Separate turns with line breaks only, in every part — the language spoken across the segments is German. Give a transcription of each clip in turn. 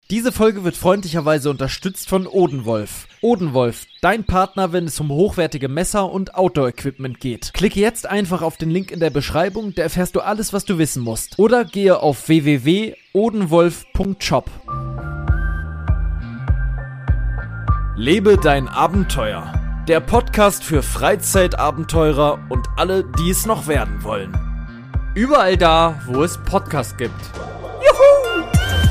Diese Folge wird freundlicherweise unterstützt von Odenwolf. Odenwolf, dein Partner, wenn es um hochwertige Messer und Outdoor-Equipment geht. Klicke jetzt einfach auf den Link in der Beschreibung, da erfährst du alles, was du wissen musst. Oder gehe auf www.odenwolf.shop. Lebe dein Abenteuer. Der Podcast für Freizeitabenteurer und alle, die es noch werden wollen. Überall da, wo es Podcasts gibt. Juhu!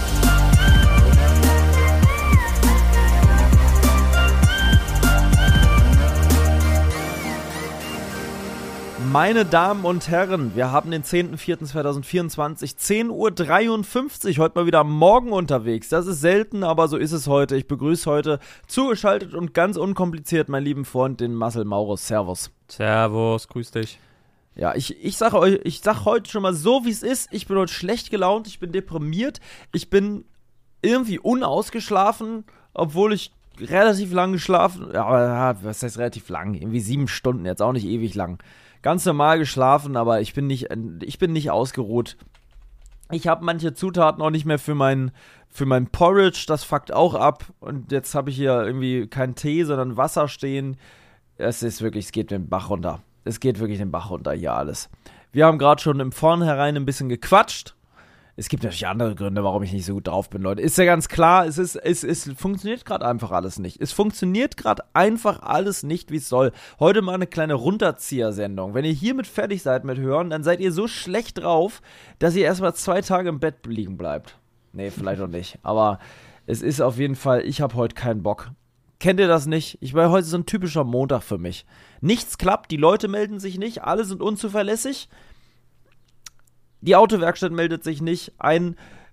Meine Damen und Herren, wir haben den 10.04.2024, 10.53 Uhr, heute mal wieder am Morgen unterwegs. Das ist selten, aber so ist es heute. Ich begrüße heute zugeschaltet und ganz unkompliziert meinen lieben Freund, den Marcel Maurus. Servus.
Servus, grüß dich.
Ja, ich sag heute schon mal so, wie es ist. Ich bin heute schlecht gelaunt, ich bin deprimiert, ich bin irgendwie unausgeschlafen, obwohl ich relativ lang geschlafen, ja, was heißt relativ lang? Irgendwie 7 Stunden, jetzt auch nicht ewig lang. Ganz normal geschlafen, aber ich bin nicht ausgeruht. Ich habe manche Zutaten auch nicht mehr für mein Porridge, das fuckt auch ab. Und jetzt habe ich hier irgendwie keinen Tee, sondern Wasser stehen. Es geht den Bach runter. Es geht wirklich den Bach runter hier alles. Wir haben gerade schon im Vornherein ein bisschen gequatscht. Es gibt natürlich andere Gründe, warum ich nicht so gut drauf bin, Leute. Ist ja ganz klar, es funktioniert gerade einfach alles nicht. Es funktioniert gerade einfach alles nicht, wie es soll. Heute mal eine kleine Runterzieher-Sendung. Wenn ihr hiermit fertig seid mit Hören, dann seid ihr so schlecht drauf, dass ihr erstmal 2 Tage im Bett liegen bleibt. Nee, vielleicht auch nicht. Aber es ist auf jeden Fall, ich habe heute keinen Bock. Kennt ihr das nicht? Heute ist so ein typischer Montag für mich. Nichts klappt, die Leute melden sich nicht, alle sind unzuverlässig. Die Autowerkstatt meldet sich nicht. Ein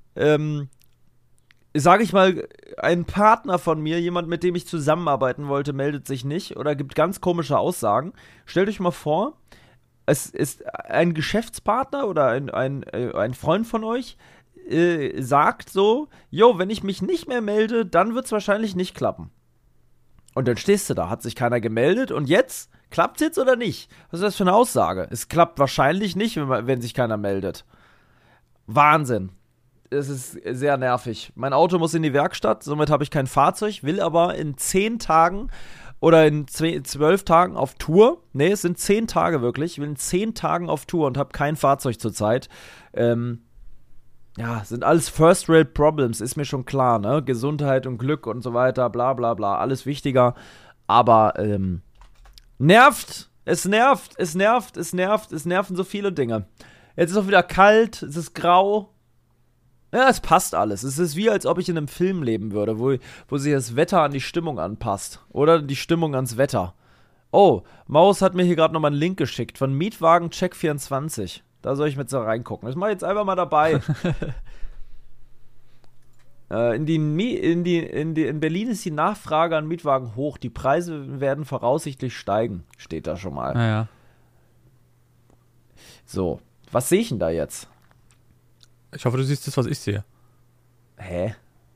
Partner von mir, jemand, mit dem ich zusammenarbeiten wollte, meldet sich nicht oder gibt ganz komische Aussagen. Stellt euch mal vor, es ist ein Geschäftspartner oder ein Freund von euch, sagt so, wenn ich mich nicht mehr melde, dann wird es wahrscheinlich nicht klappen. Und dann stehst du da, hat sich keiner gemeldet und jetzt? Klappt's jetzt oder nicht? Was ist das für eine Aussage? Es klappt wahrscheinlich nicht, wenn sich keiner meldet. Wahnsinn. Es ist sehr nervig. Mein Auto muss in die Werkstatt, somit habe ich kein Fahrzeug, will aber in 10 Tagen oder in 12 Tagen auf Tour. Nee, es sind 10 Tage wirklich. Ich will in 10 Tagen auf Tour und habe kein Fahrzeug zurzeit. Sind alles First-Rate-Problems, ist mir schon klar, ne? Gesundheit und Glück und so weiter, bla bla bla, alles wichtiger. Aber, es nerven so viele Dinge. Jetzt ist auch wieder kalt, es ist grau. Ja, es passt alles. Es ist wie, als ob ich in einem Film leben würde, wo sich das Wetter an die Stimmung anpasst. Oder die Stimmung ans Wetter. Oh, Maus hat mir hier gerade nochmal einen Link geschickt von Mietwagen Check24. Da soll ich mit so reingucken. Das mache ich jetzt einfach mal dabei. In Berlin ist die Nachfrage an Mietwagen hoch. Die Preise werden voraussichtlich steigen. Steht da schon mal.
Naja.
So, was sehe ich denn da jetzt?
Ich hoffe, du siehst das, was ich sehe.
Hä?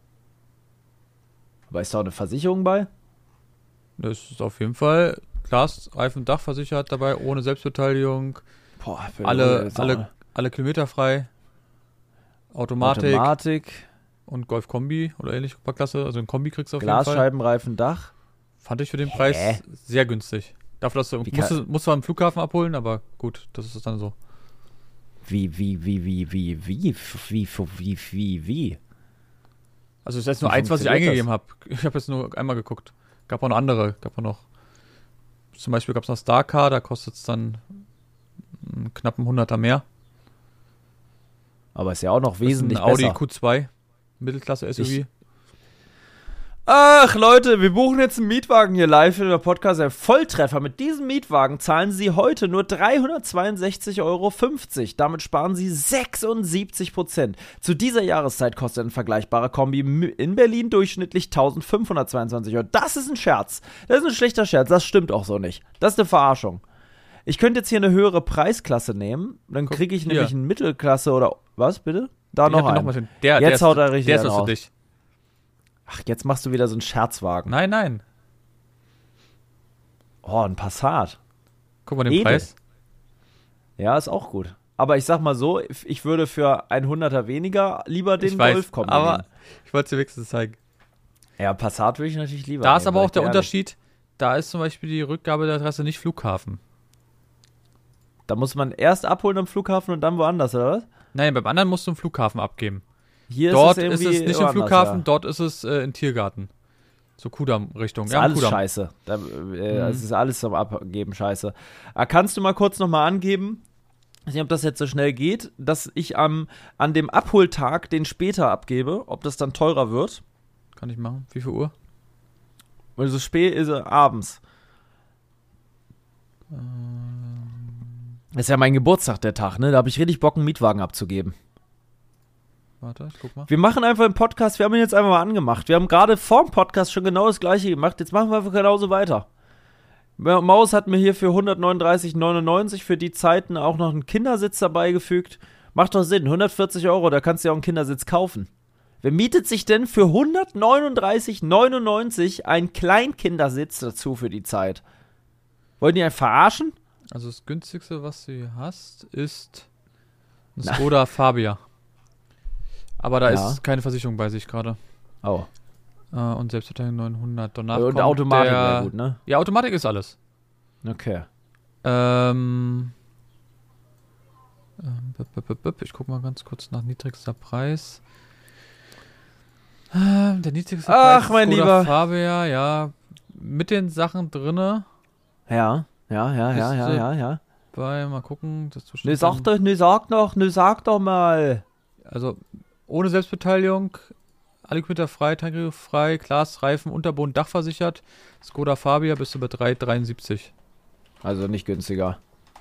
Aber ist da auch eine Versicherung bei?
Das ist auf jeden Fall Glas, Reifen, Dach versichert dabei, ohne Selbstbeteiligung.
Boah,
alle Kilometer frei. Automatik. Und Golf-Kombi oder ähnlich, Klasse. Also ein Kombi kriegst du auf jeden Fall.
Glasscheibenreifen, Dach.
Fand ich für den Preis sehr günstig. Dafür, dass musst du am Flughafen abholen, aber gut, das ist dann so.
Wie?
Also es ist jetzt nur eins, was ich eingegeben habe. Ich habe jetzt nur einmal geguckt. Gab auch noch andere. Zum Beispiel gab es noch Starcar, da kostet es dann einen knappen 100er mehr.
Aber ist ja auch noch wesentlich
besser. Audi
besser.
Q2, Mittelklasse-SUV.
Ach Leute, wir buchen jetzt einen Mietwagen hier live in der Podcast. Ein Volltreffer. Mit diesem Mietwagen zahlen Sie heute nur 362,50 Euro. Damit sparen Sie 76%. Zu dieser Jahreszeit kostet ein vergleichbarer Kombi in Berlin durchschnittlich 1.522 Euro. Das ist ein Scherz. Das ist ein schlechter Scherz. Das stimmt auch so nicht. Das ist eine Verarschung. Ich könnte jetzt hier eine höhere Preisklasse nehmen. Dann kriege ich nämlich eine Mittelklasse oder... Was, bitte? Da noch einen. Jetzt haut er richtig
der ist was für dich.
Ach, jetzt machst du wieder so einen Scherzwagen.
Nein.
Oh, ein Passat.
Guck mal den Preis.
Ja, ist auch gut. aber ich sag mal so, ich würde für 100er weniger lieber den Golf kommen.
Aber ich wollte es dir wenigstens zeigen.
Ja, Passat würde ich natürlich lieber.
Da ist aber auch der Unterschied, da ist zum Beispiel die Rückgabe der Adresse nicht Flughafen.
Da muss man erst abholen am Flughafen und dann woanders, oder was?
Nein, beim anderen musst du im Flughafen abgeben.
Hier
dort
ist es
nicht im Flughafen, dort ist es in Tiergarten. So Kudamm-Richtung.
Das ist alles scheiße. Es ist alles zum Abgeben scheiße. Kannst du mal kurz nochmal angeben, ich weiß nicht, ob das jetzt so schnell geht, dass ich an dem Abholtag den später abgebe, ob das dann teurer wird?
Kann ich machen. Wie viel Uhr?
Weil so spät ist es abends. Das ist ja mein Geburtstag, der Tag, ne? Da habe ich richtig Bock, einen Mietwagen abzugeben.
Warte, ich guck mal.
Wir machen einfach einen Podcast, wir haben ihn jetzt einfach mal angemacht. Wir haben gerade vor dem Podcast schon genau das gleiche gemacht, jetzt machen wir einfach genauso weiter. Maus hat mir hier für 139,99 für die Zeiten auch noch einen Kindersitz dabei gefügt. Macht doch Sinn, 140 €, da kannst du ja auch einen Kindersitz kaufen. Wer mietet sich denn für 139,99 einen Kleinkindersitz dazu für die Zeit? Wollen die einen verarschen?
Also das günstigste, was du hier hast, ist ein Skoda Fabia. Aber da ist keine Versicherung bei sich gerade.
Oh.
Und Selbstverteidigung 900. Danach
und
kommt
Automatik wäre gut, ne?
Ja, Automatik ist alles.
Okay.
Ich guck mal ganz kurz nach niedrigster Preis. Der niedrigste Preis
ist mein Lieber
Fabia, ja. Mit den Sachen drinne.
Ja.
Mal gucken. Das
sag doch mal.
Also, ohne Selbstbeteiligung, alle Kilometer frei, Tankregel frei, Glas, Reifen, Unterboden, Dach versichert. Skoda Fabia bist du bei 3,73.
Also nicht günstiger.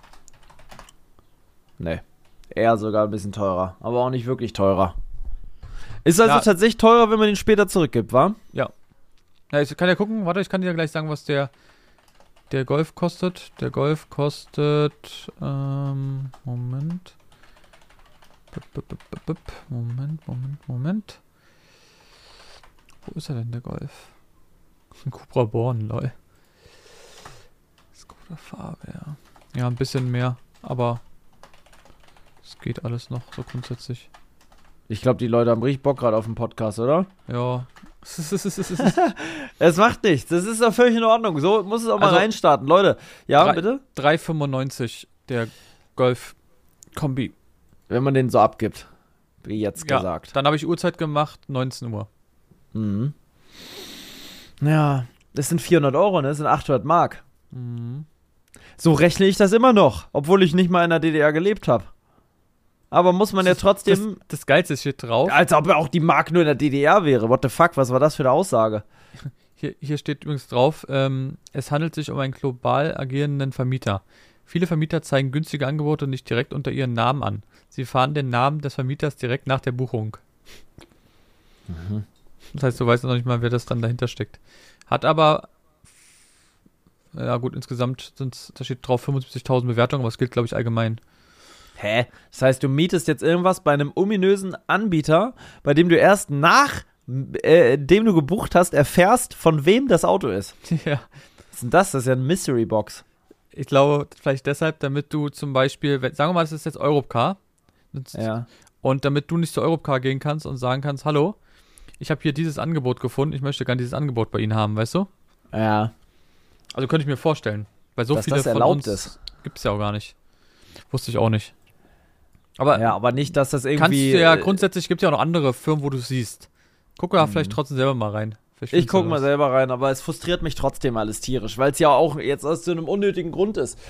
Nee. Eher sogar ein bisschen teurer. Aber auch nicht wirklich teurer. Ist also tatsächlich teurer, wenn man den später zurückgibt, wa?
Ja. Ja, ich kann ja gucken. Warte, ich kann dir ja gleich sagen, was der Golf kostet. Der Golf kostet, Moment. Moment. Wo ist er denn, der Golf? Ein Cupra Born, lol. Skoda Fabia. Ja, ein bisschen mehr, aber es geht alles noch so grundsätzlich.
Ich glaube, die Leute haben richtig Bock gerade auf den Podcast, oder?
Ja.
Es macht nichts. Das ist doch völlig in Ordnung. So muss es auch mal reinstarten. Leute, ja, bitte?
3,95 der Golf Kombi.
Wenn man den so abgibt, wie jetzt gesagt.
Dann habe ich Uhrzeit gemacht, 19 Uhr.
Mhm. Ja, das sind 400 €, ne? Das sind 800 Mark.
Mhm.
So rechne ich das immer noch, obwohl ich nicht mal in der DDR gelebt habe. Aber muss man ja trotzdem...
Das Geilste ist hier drauf.
Als ob auch die Mark nur in der DDR wäre. What the fuck, was war das für eine Aussage?
Hier steht übrigens drauf, es handelt sich um einen global agierenden Vermieter. Viele Vermieter zeigen günstige Angebote nicht direkt unter ihren Namen an. Sie fahren den Namen des Vermieters direkt nach der Buchung.
Mhm.
Das heißt, du weißt noch nicht mal, wer das dann dahinter steckt. Hat aber, ja gut, insgesamt da steht drauf 75.000 Bewertungen, aber es gilt, glaube ich, allgemein.
Hä? Das heißt, du mietest jetzt irgendwas bei einem ominösen Anbieter, bei dem du erst nach dem du gebucht hast, erfährst, von wem das Auto ist.
Ja.
Was ist denn das? Das ist ja eine Mystery Box.
Ich glaube, vielleicht deshalb, damit du zum Beispiel, sagen wir mal, das ist jetzt Europcar.
Ja.
Und damit du nicht zu Europcar gehen kannst und sagen kannst, hallo, ich habe hier dieses Angebot gefunden, ich möchte gerne dieses Angebot bei Ihnen haben, weißt du?
Ja.
Also könnte ich mir vorstellen. Weil so
dass
viele
das
von
erlaubt
uns
ist.
Gibt es ja auch gar nicht. Wusste ich auch nicht. Aber
ja, aber nicht, dass das irgendwie...
Kannst du ja, grundsätzlich gibt es ja auch noch andere Firmen, wo du es siehst. Guck da vielleicht trotzdem selber mal rein.
Ich gucke mal selber rein, aber es frustriert mich trotzdem alles tierisch, weil es ja auch jetzt aus so einem unnötigen Grund ist.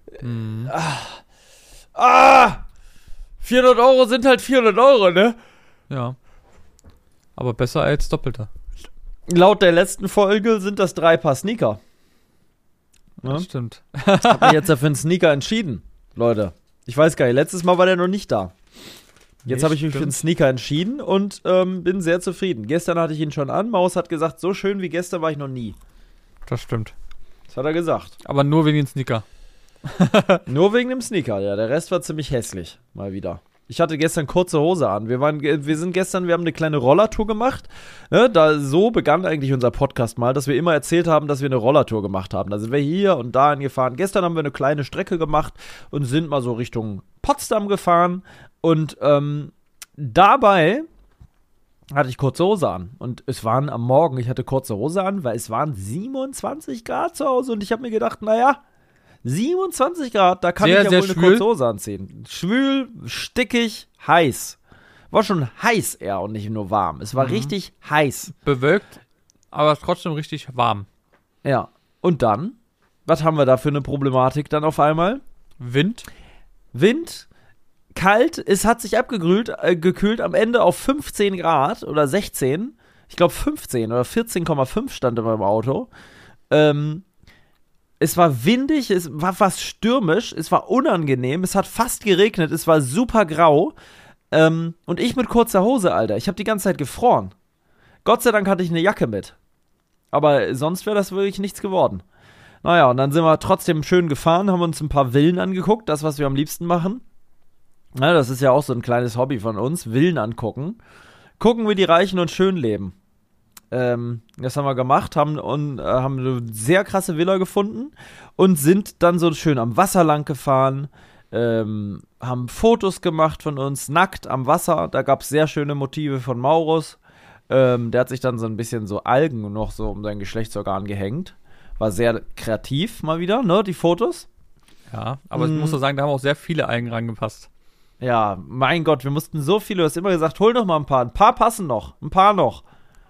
400 € sind halt 400 €, ne?
Ja. Aber besser als Doppelte.
Laut der letzten Folge sind das 3 Paar Sneaker.
Ja, das stimmt.
Ich habe mich jetzt ja für einen Sneaker entschieden, Leute. Ich weiß gar nicht, letztes Mal war der noch nicht da. Jetzt habe ich mich für einen Sneaker entschieden und bin sehr zufrieden. Gestern hatte ich ihn schon an. Maus hat gesagt, so schön wie gestern war ich noch nie.
Das stimmt.
Das hat er gesagt.
Aber nur wegen dem Sneaker.
Nur wegen dem Sneaker, ja. Der Rest war ziemlich hässlich. Mal wieder. Ich hatte gestern kurze Hose an. Wir haben eine kleine Rollertour gemacht. Ne? So begann eigentlich unser Podcast mal, dass wir immer erzählt haben, dass wir eine Rollertour gemacht haben. Da sind wir hier und dahin gefahren. Gestern haben wir eine kleine Strecke gemacht und sind mal so Richtung Potsdam gefahren. Und dabei hatte ich kurze Hose an. Und es waren am Morgen, ich hatte kurze Hose an, weil es waren 27 Grad zu Hause. Und ich habe mir gedacht, naja, 27 Grad, da kann ich ja wohl eine kurze Hose anziehen. Schwül, stickig, heiß. War schon heiß eher und nicht nur warm. Es war richtig heiß.
Bewölkt, aber trotzdem richtig warm.
Ja. Und dann, was haben wir da für eine Problematik dann auf einmal?
Wind,
kalt, es hat sich gekühlt am Ende auf 15 Grad oder 16. Ich glaube 15 oder 14,5 stand in meinem Auto. Es war windig, es war fast stürmisch, es war unangenehm, es hat fast geregnet, es war super grau. Und ich mit kurzer Hose, Alter, ich habe die ganze Zeit gefroren. Gott sei Dank hatte ich eine Jacke mit. Aber sonst wäre das wirklich nichts geworden. Naja, und dann sind wir trotzdem schön gefahren, haben uns ein paar Villen angeguckt, das, was wir am liebsten machen. Ja, das ist ja auch so ein kleines Hobby von uns, Villen angucken. Gucken, wie die Reichen und schön leben. Das haben wir gemacht, haben eine sehr krasse Villa gefunden und sind dann so schön am Wasser lang gefahren, haben Fotos gemacht von uns, nackt am Wasser. Da gab es sehr schöne Motive von Maurus. Der hat sich dann so ein bisschen so Algen noch so um sein Geschlechtsorgan gehängt. War sehr kreativ mal wieder, ne, die Fotos.
Ja, aber ich muss so sagen, da haben auch sehr viele Algen reingepasst.
Ja, mein Gott, wir mussten so viele, du hast immer gesagt, hol noch mal ein paar passen noch, ein paar noch.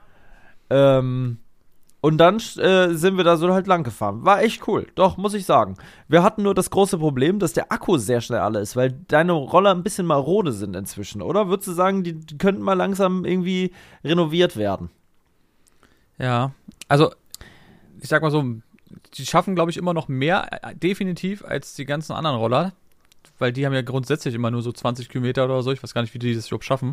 Und dann sind wir da so halt lang gefahren. War echt cool, doch, muss ich sagen. Wir hatten nur das große Problem, dass der Akku sehr schnell alle ist, weil deine Roller ein bisschen marode sind inzwischen, oder? Würdest du sagen, die könnten mal langsam irgendwie renoviert werden?
Ja, also ich sag mal so, die schaffen, glaube ich, immer noch mehr, definitiv, als die ganzen anderen Roller. Weil die haben ja grundsätzlich immer nur so 20 Kilometer oder so. Ich weiß gar nicht, wie die das überhaupt schaffen.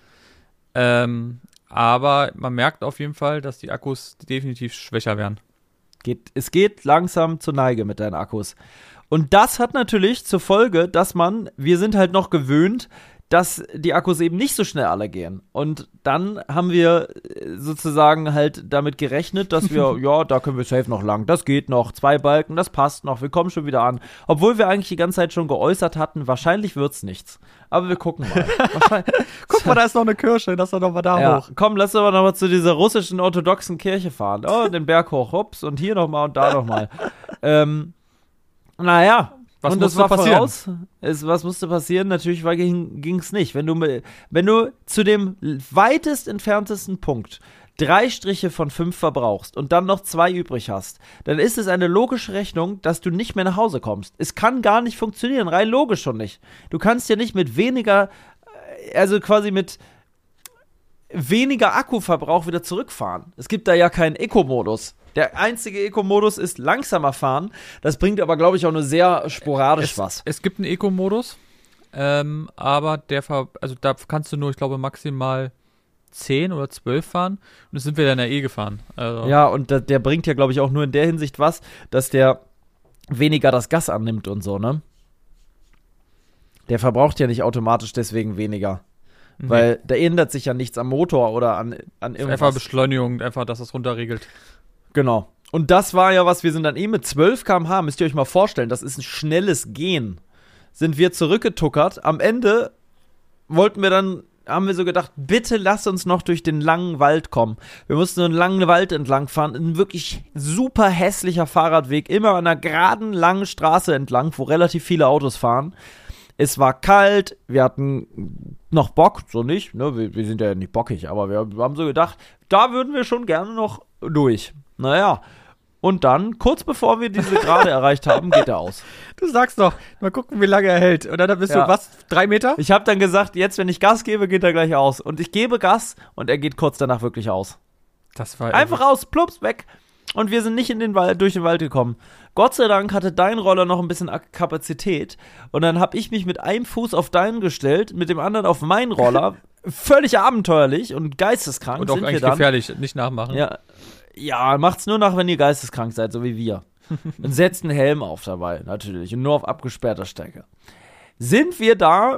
Aber man merkt auf jeden Fall, dass die Akkus definitiv schwächer werden.
Es geht langsam zur Neige mit deinen Akkus. Und das hat natürlich zur Folge, dass wir sind halt noch gewöhnt, dass die Akkus eben nicht so schnell alle gehen. Und dann haben wir sozusagen halt damit gerechnet, dass wir, ja, da können wir safe noch lang, das geht noch, 2 Balken, das passt noch, wir kommen schon wieder an. Obwohl wir eigentlich die ganze Zeit schon geäußert hatten, wahrscheinlich wird's nichts. Aber wir gucken mal.
Guck mal, da ist noch eine Kirche, lass doch noch mal da hoch.
Komm, lass aber noch mal zu dieser russischen orthodoxen Kirche fahren. Oh, den Berg hoch, ups, und hier noch mal und da noch mal. Naja,
was
und
musste passieren?
Was musste passieren? Natürlich ging es nicht. Wenn du zu dem weitest entferntesten Punkt 3 Striche von 5 verbrauchst und dann noch 2 übrig hast, dann ist es eine logische Rechnung, dass du nicht mehr nach Hause kommst. Es kann gar nicht funktionieren, rein logisch schon nicht. Du kannst ja nicht mit weniger, also quasi mit weniger Akkuverbrauch wieder zurückfahren. Es gibt da ja keinen Eco-Modus. Der einzige Eco-Modus ist langsamer fahren. Das bringt aber, glaube ich, auch nur sehr sporadisch was.
Es gibt einen Eco-Modus, aber da kannst du nur, ich glaube, maximal 10 oder 12 fahren. Und das sind wir dann ja gefahren. Also.
Ja, und der bringt ja, glaube ich, auch nur in der Hinsicht was, dass der weniger das Gas annimmt und so, ne? Der verbraucht ja nicht automatisch deswegen weniger. Weil da ändert sich ja nichts am Motor oder an irgendwas.
Einfach Beschleunigung, einfach, dass das runterregelt.
Genau. Und das war ja was, wir sind dann mit 12 km/h, müsst ihr euch mal vorstellen, das ist ein schnelles Gehen. Sind wir zurückgetuckert. Am Ende haben wir so gedacht, bitte lass uns noch durch den langen Wald kommen. Wir mussten einen langen Wald entlang fahren, ein wirklich super hässlicher Fahrradweg, immer an einer geraden, langen Straße entlang, wo relativ viele Autos fahren. Es war kalt, wir hatten noch Bock, so nicht, ne? Wir sind ja nicht bockig, aber wir haben so gedacht, da würden wir schon gerne noch durch. Naja, und dann, kurz bevor wir diese Gerade erreicht haben, geht er aus.
Du sagst doch, mal gucken, wie lange er hält. Und dann bist du, 3 Meter?
Ich habe dann gesagt, jetzt, wenn ich Gas gebe, geht er gleich aus. Und ich gebe Gas und er geht kurz danach wirklich aus.
Das war
einfach aus, plups, weg. Und wir sind nicht durch den Wald gekommen. Gott sei Dank hatte dein Roller noch ein bisschen Kapazität. Und dann habe ich mich mit einem Fuß auf deinen gestellt, mit dem anderen auf meinen Roller. Völlig abenteuerlich und geisteskrank.
Und auch eigentlich gefährlich, nicht nachmachen.
Ja, macht's nur nach, wenn ihr geisteskrank seid, so wie wir. Und setzt einen Helm auf dabei, natürlich. Und nur auf abgesperrter Strecke. Sind wir da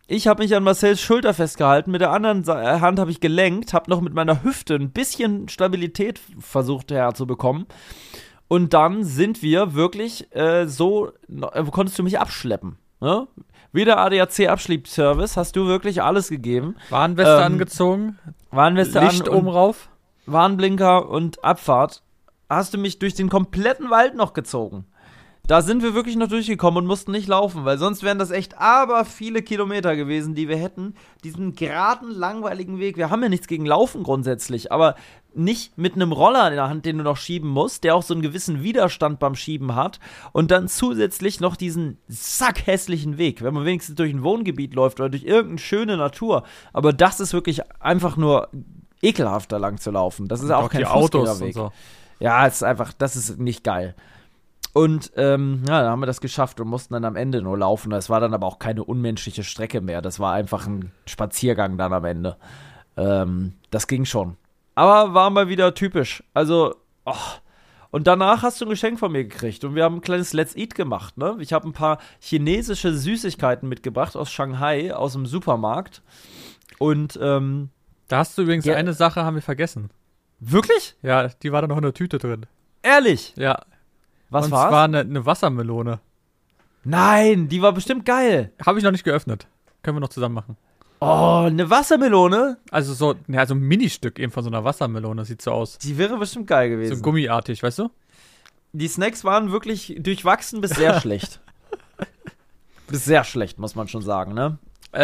Ich habe mich an Marcells Schulter festgehalten, mit der anderen Hand habe ich gelenkt, habe noch mit meiner Hüfte ein bisschen Stabilität versucht herzubekommen. Und dann sind wir wirklich konntest du mich abschleppen. Ne? Wie der ADAC-Abschleppservice hast du wirklich alles gegeben.
Warnweste angezogen,
Warnweste
Licht oben rauf.
Warnblinker und Abfahrt. Hast du mich durch den kompletten Wald noch gezogen. Da sind wir wirklich noch durchgekommen und mussten nicht laufen, weil sonst wären das echt aber viele Kilometer gewesen, die wir hätten. Diesen geraden, langweiligen Weg. Wir haben ja nichts gegen Laufen grundsätzlich, aber nicht mit einem Roller in der Hand, den du noch schieben musst, der auch so einen gewissen Widerstand beim Schieben hat. Und dann zusätzlich noch diesen sackhässlichen Weg, wenn man wenigstens durch ein Wohngebiet läuft oder durch irgendeine schöne Natur. Aber das ist wirklich einfach nur ekelhaft, da lang zu laufen. Das ist auch kein Fußgängerweg. So. Ja, es ist einfach, das ist nicht geil. Und dann haben wir das geschafft und mussten dann am Ende nur laufen. Das war dann aber auch keine unmenschliche Strecke mehr. Das war einfach ein Spaziergang dann am Ende. Das ging schon. Aber war mal wieder typisch. Also, Und danach hast du ein Geschenk von mir gekriegt. Und wir haben ein kleines Let's Eat gemacht, ne? Ich habe ein paar chinesische Süßigkeiten mitgebracht aus Shanghai, aus dem Supermarkt. Und,
da hast du übrigens eine Sache, haben wir vergessen.
Wirklich?
Ja, die war da noch in der Tüte drin.
Ehrlich?
Ja.
Was war's?
Und zwar eine Wassermelone.
Nein, die war bestimmt geil.
Habe ich noch nicht geöffnet. Können wir noch zusammen machen.
Oh, eine Wassermelone?
Also so ein Ministück eben von so einer Wassermelone, sieht so aus.
Die wäre bestimmt geil gewesen.
So gummiartig, weißt du?
Die Snacks waren wirklich durchwachsen bis sehr schlecht. Bis sehr schlecht, muss man schon sagen, ne?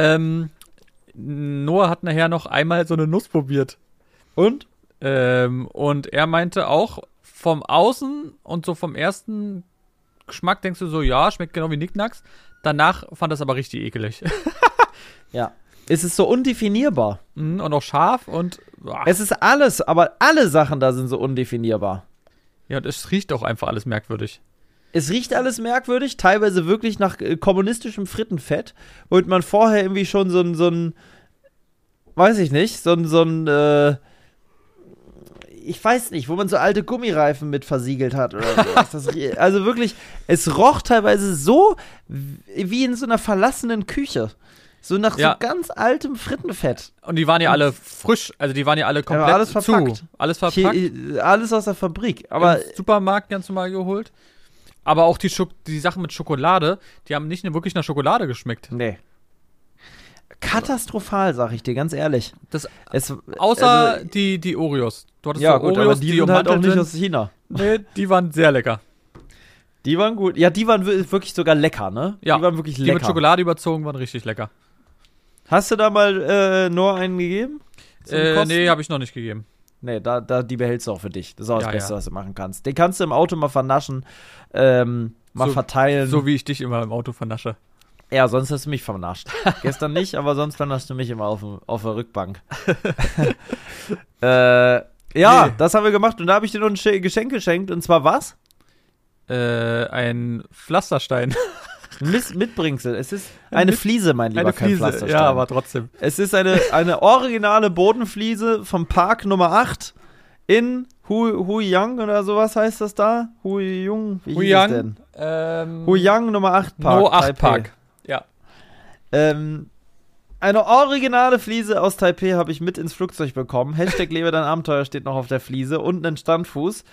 Noah hat nachher noch einmal so eine Nuss probiert.
Und?
Und er meinte auch, vom Außen und so vom ersten Geschmack denkst du so, ja, schmeckt genau wie Nicknacks. Danach fand das aber richtig ekelig.
Ja. Es ist so undefinierbar.
Und auch scharf und...
Es ist alles, aber alle Sachen da sind so undefinierbar.
Ja, und es riecht auch einfach alles merkwürdig.
Es riecht alles merkwürdig, teilweise wirklich nach kommunistischem Frittenfett, womit man vorher irgendwie schon so ein weiß ich nicht, ich weiß nicht, wo man so alte Gummireifen mit versiegelt hat oder so. Also wirklich, es roch teilweise so wie in so einer verlassenen Küche. So nach so ganz altem Frittenfett.
Und die waren ja alle frisch, also die waren ja alle komplett
alles verpackt.
zu. Alles verpackt.
Alles aus der Fabrik. Aber
im Supermarkt ganz normal geholt. Aber auch die Sachen mit Schokolade, die haben nicht wirklich nach Schokolade geschmeckt.
Nee. Katastrophal, sag ich dir, ganz ehrlich.
Außer die Oreos. Du hattest
ja,
so
gut,
Oreos,
aber die sind halt auch nicht aus China.
Nee, die waren sehr lecker.
Die waren gut. Ja, die waren wirklich sogar lecker, ne?
Ja,
die waren wirklich lecker.
Die mit Schokolade überzogen waren richtig lecker.
Hast du da mal nur einen gegeben?
Nee, habe ich noch nicht gegeben.
Nee, die behältst du auch für dich. Das ist auch das Beste, was du machen kannst. Den kannst du im Auto mal vernaschen, mal verteilen.
So wie ich dich immer im Auto vernasche.
Ja, sonst hast du mich vernascht. Gestern nicht, aber sonst vernascht du mich immer auf der Rückbank. Das haben wir gemacht und da habe ich dir noch ein Geschenk geschenkt. Und zwar was?
Ein Pflasterstein.
Mitbringsel. Es ist eine Fliese, mein Lieber, kein Pflasterstein.
Ja, aber trotzdem.
Es ist eine originale Bodenfliese vom Park Nummer 8 in Huiyang oder sowas heißt das da? Huiyang? Wie hieß es denn? Huiyang Nummer 8 Park.
No 8 Park. Ja.
Eine originale Fliese aus Taipei habe ich mit ins Flugzeug bekommen. Hashtag Lebe dein Abenteuer steht noch auf der Fliese und einen Standfuß.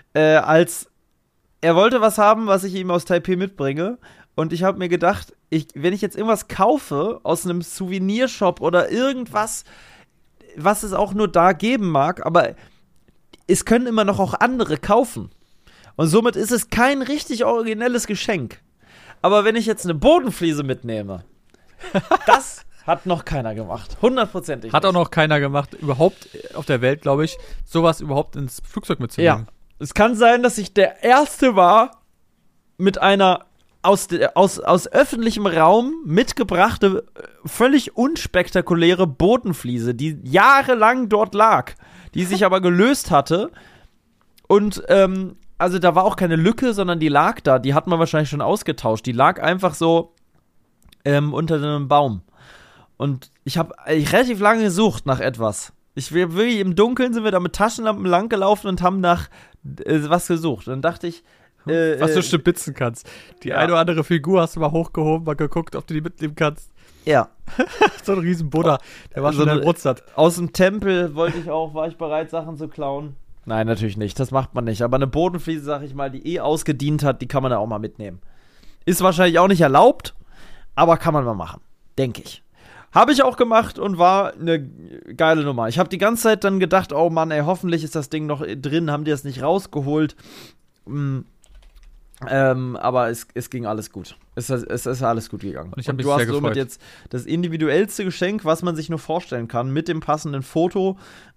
Er wollte was haben, was ich ihm aus Taipei mitbringe. Und ich habe mir gedacht, wenn ich jetzt irgendwas kaufe aus einem Souvenirshop oder irgendwas, was es auch nur da geben mag, aber es können immer noch auch andere kaufen. Und somit ist es kein richtig originelles Geschenk. Aber wenn ich jetzt eine Bodenfliese mitnehme, das hat noch keiner gemacht. 100%.
Hat auch noch keiner gemacht, überhaupt auf der Welt, glaube ich, sowas überhaupt ins Flugzeug mitzunehmen.
Ja. Es kann sein, dass ich der Erste war mit einer aus öffentlichem Raum mitgebrachte, völlig unspektakuläre Bodenfliese, die jahrelang dort lag, die sich aber gelöst hatte. Und, also da war auch keine Lücke, sondern die lag da. Die hat man wahrscheinlich schon ausgetauscht. Die lag einfach so unter einem Baum. Und ich habe relativ lange gesucht nach etwas. Wirklich im Dunkeln sind wir da mit Taschenlampen langgelaufen und haben nach was gesucht. Und dann dachte ich,
was du stibitzen kannst. Die eine oder andere Figur hast du mal hochgehoben, mal geguckt, ob du die mitnehmen kannst.
Ja.
So ein riesen Buddha, der war
So
schon
eine-
erwurzert.
Aus dem Tempel war ich bereit, Sachen zu klauen. Nein, natürlich nicht. Das macht man nicht. Aber eine Bodenfliese, sag ich mal, die ausgedient hat, die kann man da auch mal mitnehmen. Ist wahrscheinlich auch nicht erlaubt, aber kann man mal machen. Denke ich. Habe ich auch gemacht und war eine geile Nummer. Ich habe die ganze Zeit dann gedacht, oh Mann, ey, hoffentlich ist das Ding noch drin, haben die das nicht rausgeholt. Aber es ging alles gut. Es ist alles gut gegangen.
Und ich hab mich
du
sehr
hast somit
gefreut.
jetzt das individuellste Geschenk, was man sich nur vorstellen kann, mit dem passenden Foto,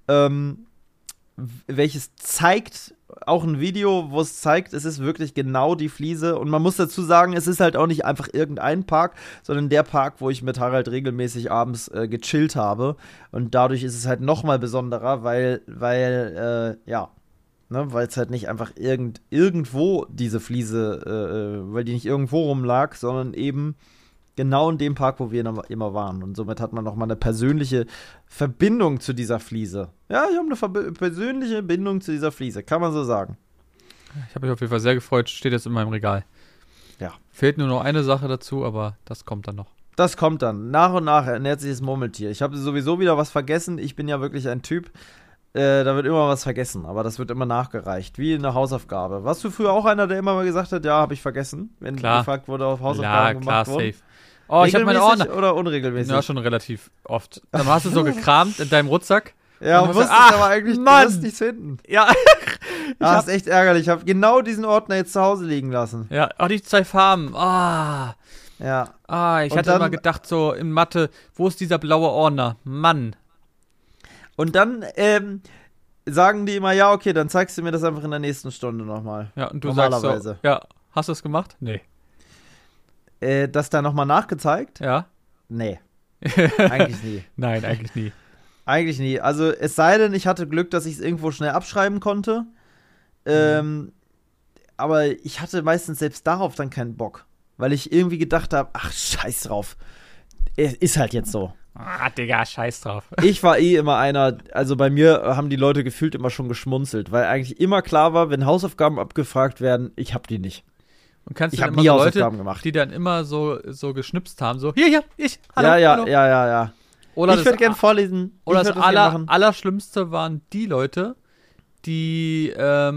welches zeigt, auch ein Video, wo es zeigt, es ist wirklich genau die Fliese. Und man muss dazu sagen, es ist halt auch nicht einfach irgendein Park, sondern der Park, wo ich mit Harald regelmäßig abends gechillt habe. Und dadurch ist es halt nochmal besonderer, weil es halt nicht einfach irgendwo diese Fliese, weil die nicht irgendwo rumlag, sondern eben genau in dem Park, wo wir immer waren. Und somit hat man nochmal eine persönliche Verbindung zu dieser Fliese. Ja, ich habe eine persönliche Bindung zu dieser Fliese, kann man so sagen.
Ich habe mich auf jeden Fall sehr gefreut, steht jetzt in meinem Regal.
Ja.
Fehlt nur noch eine Sache dazu, aber das kommt dann noch.
Das kommt dann. Nach und nach ernährt sich das Murmeltier. Ich habe sowieso wieder was vergessen. Ich bin ja wirklich ein Typ, da wird immer was vergessen, aber das wird immer nachgereicht, wie eine Hausaufgabe. Warst du früher auch einer, der immer mal gesagt hat, ja, habe ich vergessen, wenn
Klar.
gefragt wurde, auf Hausaufgaben gemacht wurden?
safe. Oh, ich habe meine
Regelmäßig
Ordner.
oder unregelmäßig?
Ja, schon relativ oft. Dann hast du so gekramt in deinem Rucksack.
Ja,
Und
und
du
wusstest
sagst,
aber eigentlich,
Mann!
du wirst nichts finden.
Ja.
Das ist echt ärgerlich. Ich habe genau diesen Ordner jetzt zu Hause liegen lassen.
Ja, oh, die 2 Farben. Ah.
Ja.
Ich
Und
hatte
dann-
immer gedacht, so in Mathe, wo ist dieser blaue Ordner? Mann.
Und dann sagen die immer, ja, okay, dann zeigst du mir das einfach in der nächsten Stunde nochmal.
Ja, und du sagst so,
Normalerweise.
ja, hast du es gemacht? Nee.
Das dann nochmal nachgezeigt?
Ja?
Nee. Eigentlich nie.
Nein, eigentlich nie.
Eigentlich nie. Also es sei denn, ich hatte Glück, dass ich es irgendwo schnell abschreiben konnte. Aber ich hatte meistens selbst darauf dann keinen Bock. Weil ich irgendwie gedacht habe, ach, scheiß drauf. Ist halt jetzt so.
Ah, Digga, scheiß drauf.
Ich war immer einer, also bei mir haben die Leute gefühlt immer schon geschmunzelt, weil eigentlich immer klar war, wenn Hausaufgaben abgefragt werden, ich hab die nicht.
Und kannst
Ich
du
hab
dann
nie
immer so Leute,
Hausaufgaben gemacht.
die dann immer so geschnipst haben, so, hier, ich, hallo,
Ja.
hallo. Oder
Ich würde gern vorlesen.
Oder
Ich
das
würd gern machen.
Allerschlimmste waren die Leute, die,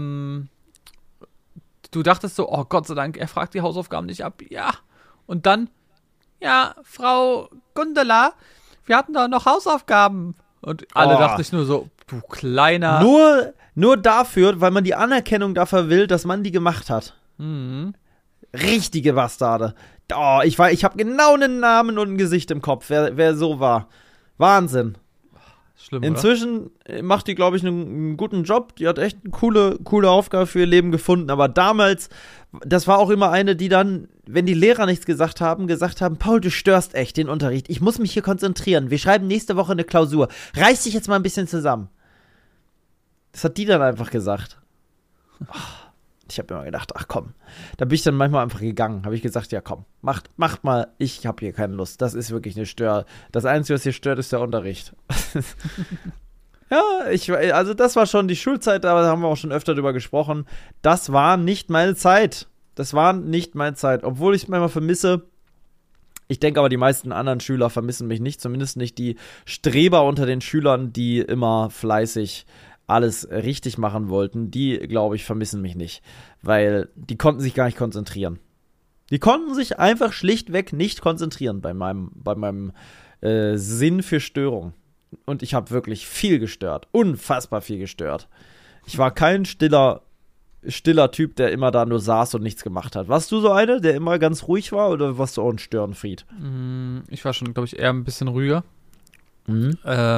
du dachtest so, oh Gott sei Dank, er fragt die Hausaufgaben nicht ab. Ja. Und dann, ja, Frau Gundela, wir hatten da noch Hausaufgaben. Und alle
Oh.
dachten sich nur so, du kleiner.
Nur dafür, weil man die Anerkennung dafür will, dass man die gemacht hat.
Mhm.
Richtige Bastarde. Oh, ich habe genau einen Namen und ein Gesicht im Kopf, wer so war. Wahnsinn.
Schlimm, oder?
Inzwischen macht die, glaube ich, einen guten Job. Die hat echt eine coole Aufgabe für ihr Leben gefunden. Aber damals, das war auch immer eine, die dann, wenn die Lehrer nichts gesagt haben, Paul, du störst echt den Unterricht. Ich muss mich hier konzentrieren. Wir schreiben nächste Woche eine Klausur. Reiß dich jetzt mal ein bisschen zusammen. Das hat die dann einfach gesagt. Ich habe immer gedacht, ach komm. Da bin ich dann manchmal einfach gegangen. Habe ich gesagt, ja komm, macht mal. Ich habe hier keine Lust. Das ist wirklich eine Das Einzige, was hier stört, ist der Unterricht. Ja, also das war schon die Schulzeit, aber da haben wir auch schon öfter drüber gesprochen. Das war nicht meine Zeit. Obwohl ich es manchmal vermisse. Ich denke aber, die meisten anderen Schüler vermissen mich nicht. Zumindest nicht die Streber unter den Schülern, die immer fleißig alles richtig machen wollten. Die, glaube ich, vermissen mich nicht. Weil die konnten sich gar nicht konzentrieren. Die konnten sich einfach schlichtweg nicht konzentrieren bei meinem Sinn für Störung. Und ich habe wirklich viel gestört. Unfassbar viel gestört. Ich war kein stiller Typ, der immer da nur saß und nichts gemacht hat. Warst du so eine, der immer ganz ruhig war, oder warst du auch ein Störenfried?
Ich war schon, glaube ich, eher ein bisschen ruhiger.
Du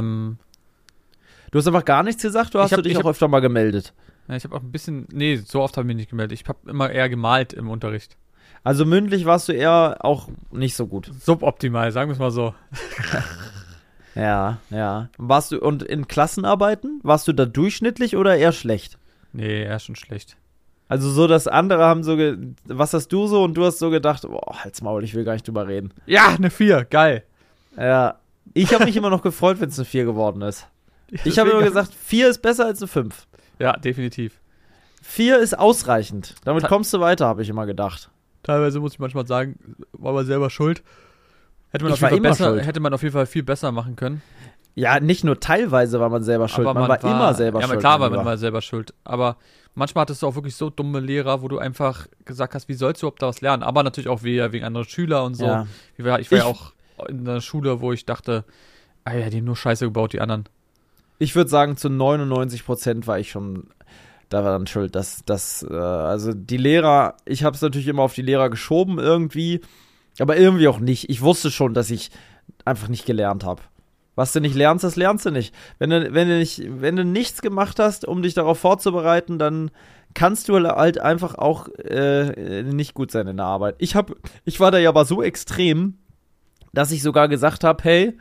hast einfach gar nichts gesagt, oder hast du dich auch öfter mal gemeldet?
Ja, ich habe auch ein bisschen, nee, so oft habe ich mich nicht gemeldet. Ich habe immer eher gemalt im Unterricht.
Also mündlich warst du eher auch nicht so gut.
Suboptimal, sagen wir es mal so.
Ja. Und in Klassenarbeiten, warst du da durchschnittlich oder eher schlecht?
Nee, eher schon schlecht.
Also so, dass andere haben so, was hast du so? Und du hast so gedacht, boah, halt's Maul, ich will gar nicht drüber reden.
Ja, eine 4, geil.
Ja, ich habe mich immer noch gefreut, wenn es eine 4 geworden ist. Ich habe immer gesagt, 4 ist besser als eine 5.
Ja, definitiv.
4 ist ausreichend. Damit kommst du weiter, habe ich immer gedacht.
Teilweise muss ich manchmal sagen, war man selber schuld. Hätte man, hätte man auf jeden Fall viel besser machen können.
Ja, nicht nur teilweise war man selber schuld, man war immer selber schuld.
Ja, klar war man immer selber schuld. Aber manchmal hattest du auch wirklich so dumme Lehrer, wo du einfach gesagt hast, wie sollst du überhaupt daraus lernen? Aber natürlich auch wegen anderen Schüler und so. Ja. Ich war ja auch in einer Schule, wo ich dachte, die haben nur Scheiße gebaut, die anderen.
Ich würde sagen, zu 99% war ich schon daran schuld. Also die Lehrer, ich habe es natürlich immer auf die Lehrer geschoben irgendwie, aber irgendwie auch nicht. Ich wusste schon, dass ich einfach nicht gelernt habe. Was du nicht lernst, das lernst du nicht. Wenn du nichts gemacht hast, um dich darauf vorzubereiten, dann kannst du halt einfach auch nicht gut sein in der Arbeit. Ich war da ja aber so extrem, dass ich sogar gesagt habe, hey,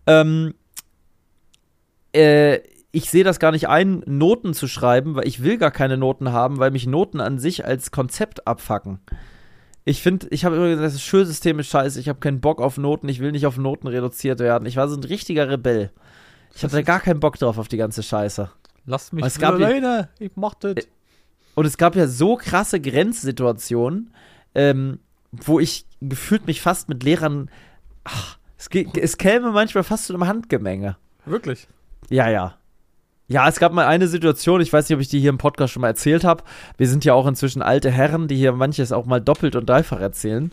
ich sehe das gar nicht ein, Noten zu schreiben, weil ich will gar keine Noten haben, weil mich Noten an sich als Konzept abfacken. Ich habe immer gesagt, das Schulsystem ist scheiße, ich habe keinen Bock auf Noten, ich will nicht auf Noten reduziert werden. Ich war so ein richtiger Rebell. Ich hatte gar keinen Bock drauf auf die ganze Scheiße.
Lass mich alleine, ich mach das.
Und es gab ja so krasse Grenzsituationen, wo ich gefühlt mich fast mit Lehrern, es käme manchmal fast zu einem Handgemenge.
Wirklich?
Ja. Ja, es gab mal eine Situation, ich weiß nicht, ob ich die hier im Podcast schon mal erzählt habe. Wir sind ja auch inzwischen alte Herren, die hier manches auch mal doppelt und dreifach erzählen.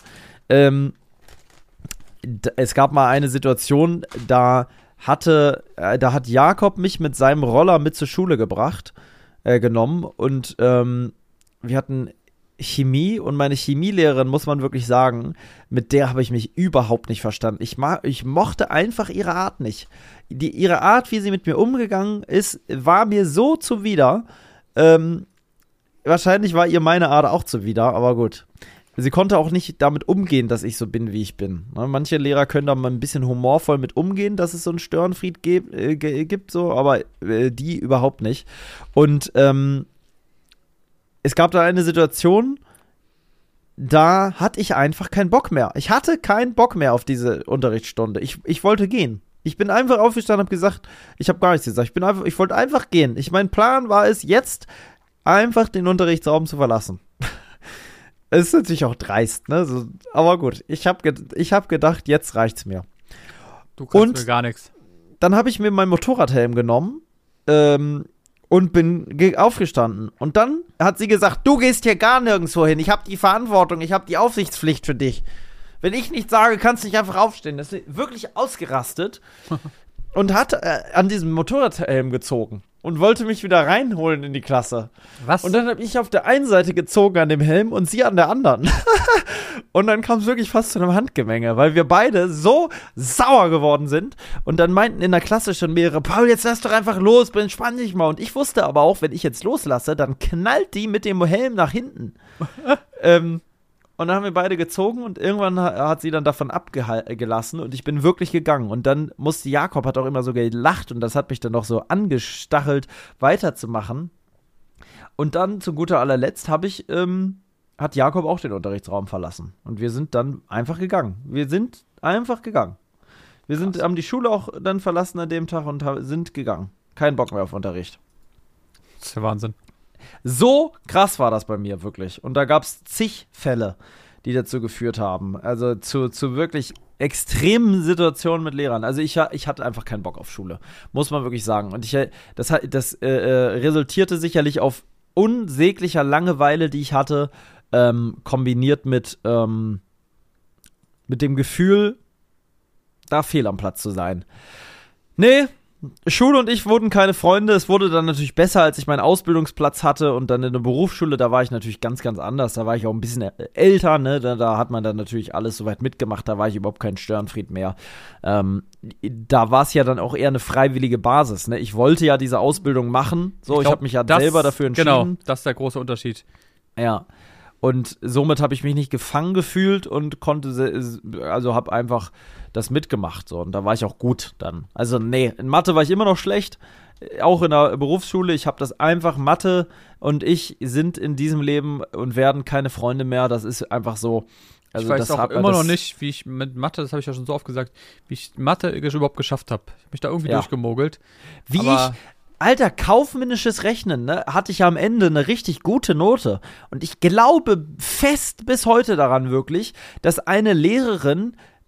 Es gab mal eine Situation, da hat Jakob mich mit seinem Roller mit zur Schule genommen und wir hatten Chemie und meine Chemielehrerin, muss man wirklich sagen, mit der habe ich mich überhaupt nicht verstanden. Ich mochte einfach ihre Art nicht. Ihre Art, wie sie mit mir umgegangen ist, war mir so zuwider. Wahrscheinlich war ihr meine Art auch zuwider, aber gut. Sie konnte auch nicht damit umgehen, dass ich so bin, wie ich bin. Manche Lehrer können da mal ein bisschen humorvoll mit umgehen, dass es so einen Störenfried gibt, so, aber die überhaupt nicht. Und es gab da eine Situation, da hatte ich einfach keinen Bock mehr. Ich hatte keinen Bock mehr auf diese Unterrichtsstunde. Ich wollte gehen. Ich bin einfach aufgestanden und habe gesagt, ich habe gar nichts gesagt. Ich wollte einfach gehen. Mein Plan war es, jetzt einfach den Unterrichtsraum zu verlassen. Es ist natürlich auch dreist, ne? So, aber gut, ich hab gedacht, jetzt reicht's mir.
Du kannst mir gar nichts.
Dann habe ich mir meinen Motorradhelm genommen, und bin aufgestanden. Und dann hat sie gesagt, du gehst hier gar nirgendwo hin. Ich habe die Verantwortung, ich habe die Aufsichtspflicht für dich. Wenn ich nichts sage, kannst du nicht einfach aufstehen. Das ist wirklich ausgerastet und hat an diesem Motorradhelm gezogen und wollte mich wieder reinholen in die Klasse.
Was?
Und dann habe ich auf der einen Seite gezogen an dem Helm und sie an der anderen. Und dann kam es wirklich fast zu einem Handgemenge, weil wir beide so sauer geworden sind. Und dann meinten in der Klasse schon mehrere, Paul, jetzt lass doch einfach los, entspann dich mal. Und ich wusste aber auch, wenn ich jetzt loslasse, dann knallt die mit dem Helm nach hinten. Und dann haben wir beide gezogen und irgendwann hat sie dann davon abgelassen und ich bin wirklich gegangen. Und dann hat auch immer so gelacht und das hat mich dann noch so angestachelt, weiterzumachen. Und dann zu guter allerletzt hat Jakob auch den Unterrichtsraum verlassen. Und wir sind dann einfach gegangen. Wir haben die Schule auch dann verlassen an dem Tag und sind gegangen. Kein Bock mehr auf Unterricht.
Das ist ja Wahnsinn.
So krass war das bei mir wirklich. Und da gab es zig Fälle, die dazu geführt haben. Also zu wirklich extremen Situationen mit Lehrern. Also ich hatte einfach keinen Bock auf Schule, muss man wirklich sagen. Und das resultierte sicherlich auf unsäglicher Langeweile, die ich hatte, kombiniert mit dem Gefühl, da fehl am Platz zu sein. Nee, Schule und ich wurden keine Freunde. Es wurde dann natürlich besser, als ich meinen Ausbildungsplatz hatte und dann in der Berufsschule, da war ich natürlich ganz, ganz anders. Da war ich auch ein bisschen älter, ne? Da hat man dann natürlich alles soweit mitgemacht. Da war ich überhaupt kein Störenfried mehr. Da war es ja dann auch eher eine freiwillige Basis, ne? Ich wollte ja diese Ausbildung machen. So, ich habe mich ja selber dafür entschieden.
Genau, das ist der große Unterschied.
Ja. Und somit habe ich mich nicht gefangen gefühlt und habe einfach das mitgemacht. So. Und da war ich auch gut dann. Also nee, in Mathe war ich immer noch schlecht. Auch in der Berufsschule. Ich habe das einfach, Mathe und ich sind in diesem Leben und werden keine Freunde mehr. Das ist einfach so. Also
ich weiß auch immer noch nicht, wie ich mit Mathe, das habe ich ja schon so oft gesagt, wie ich Mathe überhaupt geschafft habe. Ich habe mich da irgendwie durchgemogelt.
Alter, kaufmännisches Rechnen, ne, hatte ich ja am Ende eine richtig gute Note. Und ich glaube fest bis heute daran wirklich, dass eine Lehrerin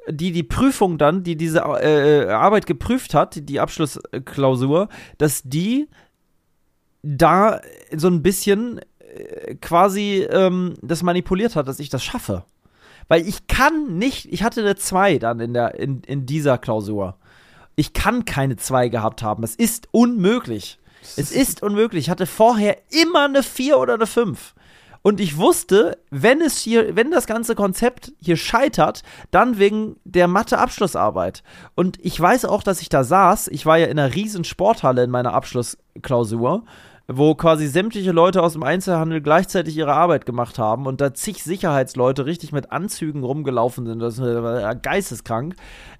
die Prüfung dann, die diese Arbeit geprüft hat, die Abschlussklausur, dass die da so ein bisschen quasi das manipuliert hat, dass ich das schaffe. Weil ich hatte eine 2 dann in dieser Klausur. Ich kann keine 2 gehabt haben. Es ist unmöglich. Es ist unmöglich. Ich hatte vorher immer eine 4 oder eine 5. Und ich wusste, wenn das ganze Konzept hier scheitert, dann wegen der Mathe-Abschlussarbeit. Und ich weiß auch, dass ich da saß. Ich war ja in einer riesen Sporthalle in meiner Abschlussklausur, wo quasi sämtliche Leute aus dem Einzelhandel gleichzeitig ihre Arbeit gemacht haben und da zig Sicherheitsleute richtig mit Anzügen rumgelaufen sind. Das war geisteskrank.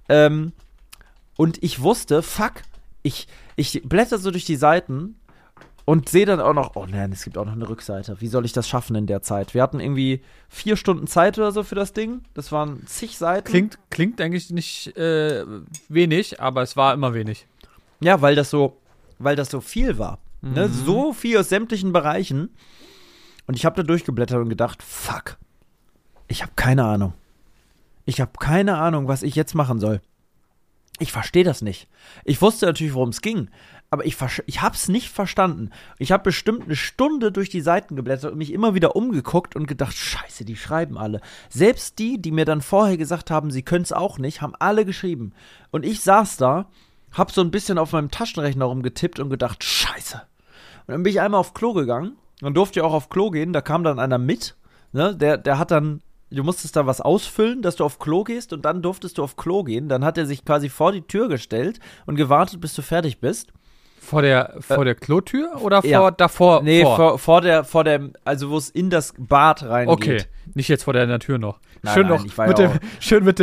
Und ich wusste, fuck, ich blätter so durch die Seiten und sehe dann auch noch, oh nein, es gibt auch noch eine Rückseite. Wie soll ich das schaffen in der Zeit? Wir hatten irgendwie 4 Stunden Zeit oder so für das Ding. Das waren zig Seiten.
Klingt eigentlich nicht wenig, aber es war immer wenig.
Ja, weil das so viel war. Ne? So viel aus sämtlichen Bereichen. Und ich habe da durchgeblättert und gedacht, fuck, ich habe keine Ahnung. Ich habe keine Ahnung, was ich jetzt machen soll. Ich verstehe das nicht. Ich wusste natürlich, worum es ging, aber ich habe es nicht verstanden. Ich habe bestimmt eine Stunde durch die Seiten geblättert und mich immer wieder umgeguckt und gedacht, scheiße, die schreiben alle. Selbst die mir dann vorher gesagt haben, sie können es auch nicht, haben alle geschrieben. Und ich saß da, hab so ein bisschen auf meinem Taschenrechner rumgetippt und gedacht, scheiße. Und dann bin ich einmal auf Klo gegangen. Dann durfte ich auch auf Klo gehen. Da kam dann einer mit. Ne? Der hat dann, du musstest da was ausfüllen, dass du auf Klo gehst. Und dann durftest du auf Klo gehen. Dann hat er sich quasi vor die Tür gestellt und gewartet, bis du fertig bist.
Vor der Klotür oder
ja.
davor?
Nee, vor der, also wo es in das Bad reingeht.
Okay, nicht jetzt vor der Tür noch.
Nein,
schön
nein,
noch
ich war ja
schön mit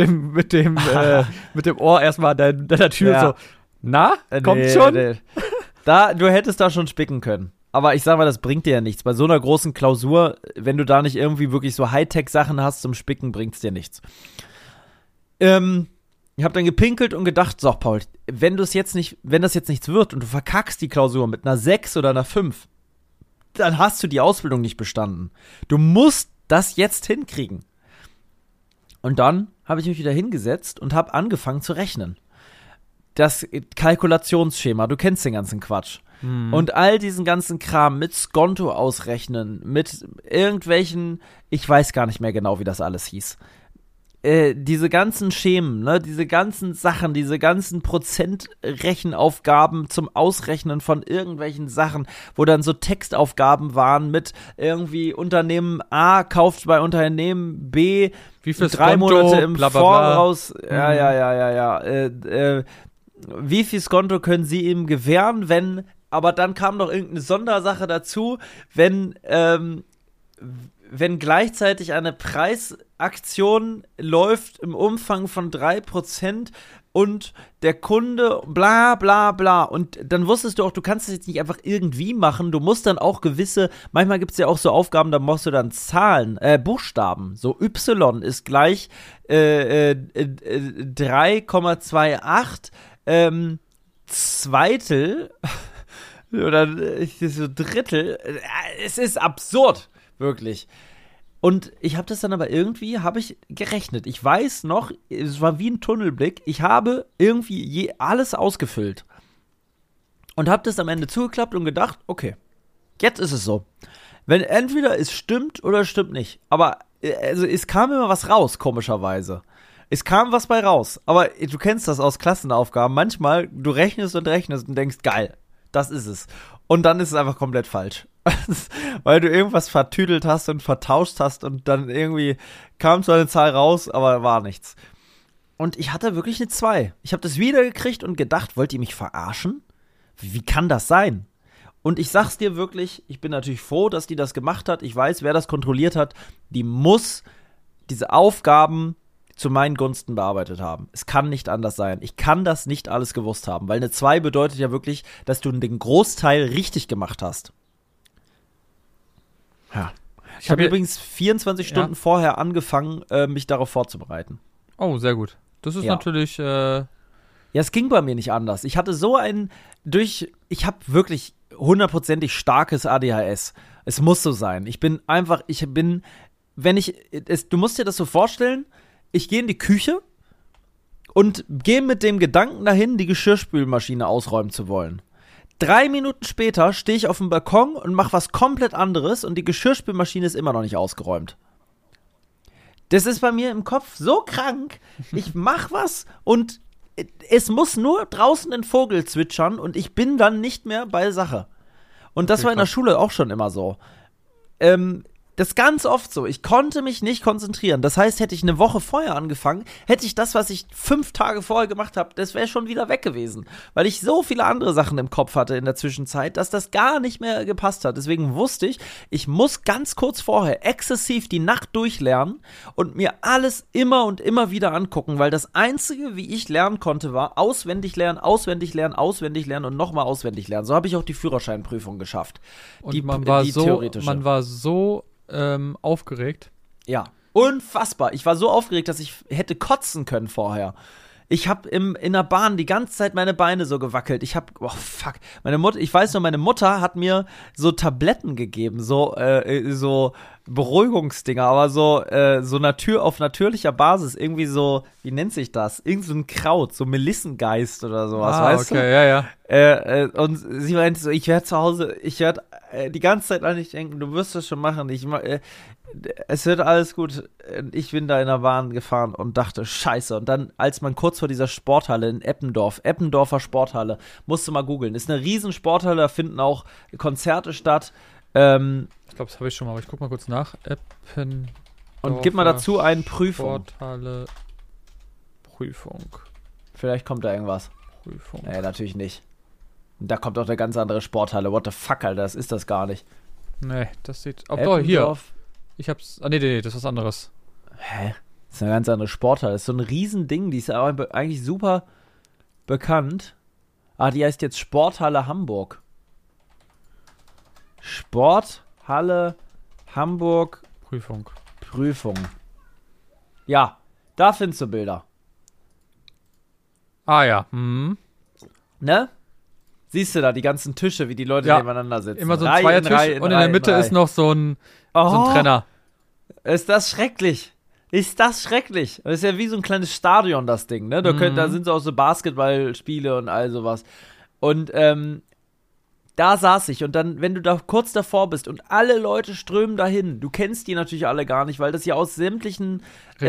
dem Ohr erstmal deiner Tür
ja.
so. Na, kommt schon?
Nee. Du hättest da schon spicken können. Aber ich sag mal, das bringt dir ja nichts. Bei so einer großen Klausur, wenn du da nicht irgendwie wirklich so Hightech-Sachen hast zum Spicken, bringt's dir nichts. Ich habe dann gepinkelt und gedacht, so, Paul, wenn das jetzt nichts wird und du verkackst die Klausur mit einer 6 oder einer 5, dann hast du die Ausbildung nicht bestanden. Du musst das jetzt hinkriegen. Und dann habe ich mich wieder hingesetzt und habe angefangen zu rechnen. Das Kalkulationsschema, du kennst den ganzen Quatsch. Und all diesen ganzen Kram mit Skonto ausrechnen, mit irgendwelchen, ich weiß gar nicht mehr genau, wie das alles hieß. Diese ganzen Schemen, ne, diese ganzen Sachen, diese ganzen Prozentrechenaufgaben zum Ausrechnen von irgendwelchen Sachen, wo dann so Textaufgaben waren mit irgendwie Unternehmen A kauft bei Unternehmen B
wie viel
3
Skonto,
Monate im
bla, bla, bla.
Voraus. Ja. Wie viel Skonto können sie ihm gewähren, aber dann kam noch irgendeine Sondersache dazu, wenn gleichzeitig eine Preisaktion läuft im Umfang von 3% und der Kunde bla bla bla. Und dann wusstest du auch, du kannst es jetzt nicht einfach irgendwie machen, du musst dann auch manchmal gibt es ja auch so Aufgaben, da musst du dann Zahlen, Buchstaben, so Y ist gleich 3,28 Zweitel oder so Drittel. Es ist absurd. Wirklich. Und ich habe das dann aber irgendwie, gerechnet. Ich weiß noch, es war wie ein Tunnelblick. Ich habe irgendwie alles ausgefüllt. Und habe das am Ende zugeklappt und gedacht, okay, jetzt ist es so. Wenn entweder es stimmt oder es stimmt nicht. Aber also es kam immer was raus, komischerweise. Es kam was bei raus. Aber du kennst das aus Klassenaufgaben. Manchmal, du rechnest und denkst, geil, das ist es. Und dann ist es einfach komplett falsch. Weil du irgendwas vertüdelt hast und vertauscht hast und dann irgendwie kam so eine Zahl raus, aber war nichts. Und ich hatte wirklich eine 2. Ich habe das wiedergekriegt und gedacht, wollt ihr mich verarschen? Wie kann das sein? Und ich sag's dir wirklich, ich bin natürlich froh, dass die das gemacht hat. Ich weiß, wer das kontrolliert hat. Die muss diese Aufgaben zu meinen Gunsten bearbeitet haben. Es kann nicht anders sein. Ich kann das nicht alles gewusst haben, weil eine 2 bedeutet ja wirklich, dass du den Großteil richtig gemacht hast. Ja. Ich habe übrigens 24 Stunden vorher angefangen, mich darauf vorzubereiten.
Oh, sehr gut. Das ist natürlich
Ja, es ging bei mir nicht anders. Ich hatte so ich habe wirklich 100%ig starkes ADHS. Es muss so sein. Du musst dir das so vorstellen, ich gehe in die Küche und gehe mit dem Gedanken dahin, die Geschirrspülmaschine ausräumen zu wollen. 3 Minuten später stehe ich auf dem Balkon und mache was komplett anderes und die Geschirrspülmaschine ist immer noch nicht ausgeräumt. Das ist bei mir im Kopf so krank. Ich mach was und es muss nur draußen ein Vogel zwitschern und ich bin dann nicht mehr bei Sache. Und das war in der Schule auch schon immer so. Das ist ganz oft so. Ich konnte mich nicht konzentrieren. Das heißt, hätte ich eine Woche vorher angefangen, hätte ich das, was ich 5 Tage vorher gemacht habe, das wäre schon wieder weg gewesen. Weil ich so viele andere Sachen im Kopf hatte in der Zwischenzeit, dass das gar nicht mehr gepasst hat. Deswegen wusste ich, ich muss ganz kurz vorher exzessiv die Nacht durchlernen und mir alles immer und immer wieder angucken, weil das Einzige, wie ich lernen konnte, war auswendig lernen, auswendig lernen, auswendig lernen und nochmal auswendig lernen. So habe ich auch die Führerscheinprüfung geschafft.
Und
die
man war
theoretische.
Aufgeregt.
Ja, unfassbar. Ich war so aufgeregt, dass ich hätte kotzen können vorher. Ich habe in der Bahn die ganze Zeit meine Beine so gewackelt. Ich weiß noch, meine Mutter hat mir so Tabletten gegeben, so Beruhigungsdinger, aber so auf natürlicher Basis, irgendwie so, wie nennt sich das? Irgend so ein Kraut, so Melissengeist oder sowas, weißt du?
Ja.
Und sie meinte so, ich werde zu Hause, die ganze Zeit an dich denken, du wirst das schon machen, es wird alles gut. Ich bin da in der Bahn gefahren und dachte, scheiße. Und dann, als man kurz vor dieser Sporthalle in Eppendorfer Sporthalle, musste mal googeln, ist eine riesen Sporthalle, da finden auch Konzerte statt.
Ich glaube, das habe ich schon mal, aber ich guck mal kurz nach. Eppendorfer
und gib mal dazu einen Prüfung.
Sporthalle Prüfung.
Vielleicht kommt da irgendwas.
Prüfung.
Nee, natürlich nicht. Und da kommt auch eine ganz andere Sporthalle. What the fuck, Alter, das ist das gar nicht.
Nee, das sieht... doch, hier. Ich hab's... nee, das ist was anderes.
Hä? Das ist eine ganz andere Sporthalle. Das ist so ein Riesending. Die ist aber eigentlich super bekannt. Die heißt jetzt Sporthalle Hamburg. Sporthalle Hamburg Prüfung. Ja, da findest du Bilder.
Ja.
Ne? Siehst du da die ganzen Tische, wie die Leute nebeneinander sitzen?
Immer so ein Zweiertisch und in der Mitte ist noch so ein Trenner.
Ist das schrecklich. Das ist ja wie so ein kleines Stadion, das Ding, ne? Da sind so auch so Basketballspiele und all sowas. Und da saß ich und dann, wenn du da kurz davor bist und alle Leute strömen dahin, du kennst die natürlich alle gar nicht, weil das ja aus sämtlichen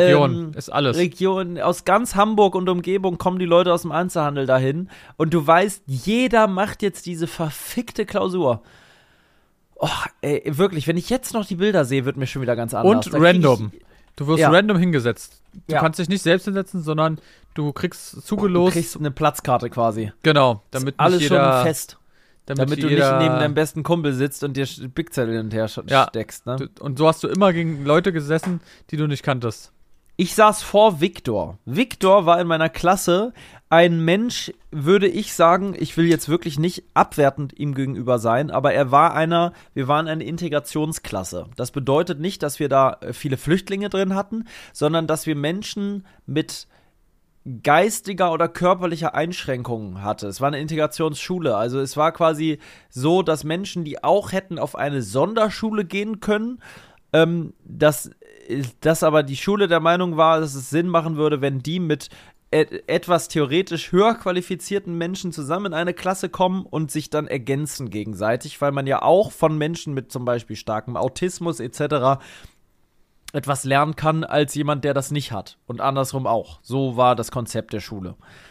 Regionen, aus ganz Hamburg und Umgebung kommen die Leute aus dem Einzelhandel dahin und du weißt, jeder macht jetzt diese verfickte Klausur. Oh, ey, wirklich, wenn ich jetzt noch die Bilder sehe, wird mir schon wieder ganz anders.
Und random. Du wirst random hingesetzt. Du kannst dich nicht selbst hinsetzen, sondern du kriegst zugelost.
Du kriegst eine Platzkarte quasi.
Genau, damit
ist alles
nicht jeder,
schon fest. Damit du nicht neben deinem besten Kumpel sitzt und dir Bigzettel hinterher steckst. Ne?
Und so hast du immer gegen Leute gesessen, die du nicht kanntest.
Ich saß vor Viktor. Viktor war in meiner Klasse ein Mensch, würde ich sagen, ich will jetzt wirklich nicht abwertend ihm gegenüber sein, aber wir waren eine Integrationsklasse. Das bedeutet nicht, dass wir da viele Flüchtlinge drin hatten, sondern dass wir Menschen mit geistiger oder körperlicher Einschränkungen hatte. Es war eine Integrationsschule, also es war quasi so, dass Menschen, die auch hätten auf eine Sonderschule gehen können, dass aber die Schule der Meinung war, dass es Sinn machen würde, wenn die mit etwas theoretisch höher qualifizierten Menschen zusammen in eine Klasse kommen und sich dann ergänzen gegenseitig, weil man ja auch von Menschen mit zum Beispiel starkem Autismus etc. etwas lernen kann als jemand, der das nicht hat. Und andersrum auch. So war das Konzept der Schule.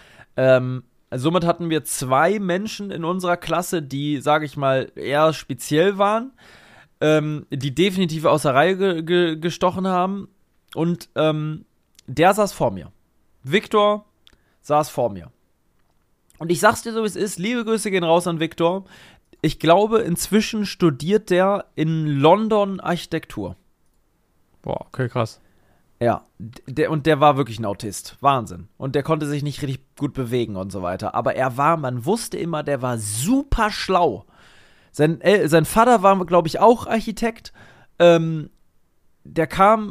Somit hatten wir 2 Menschen in unserer Klasse, die, sage ich mal, eher speziell waren, die definitiv aus der Reihe gestochen haben. Und der saß vor mir. Viktor saß vor mir. Und ich sag's dir so, wie es ist. Liebe Grüße gehen raus an Viktor. Ich glaube, inzwischen studiert der in London Architektur.
Boah, okay, krass.
Ja, der war wirklich ein Autist. Wahnsinn. Und der konnte sich nicht richtig gut bewegen und so weiter. Aber man wusste immer, der war super schlau. Sein Vater war, glaube ich, auch Architekt. Der kam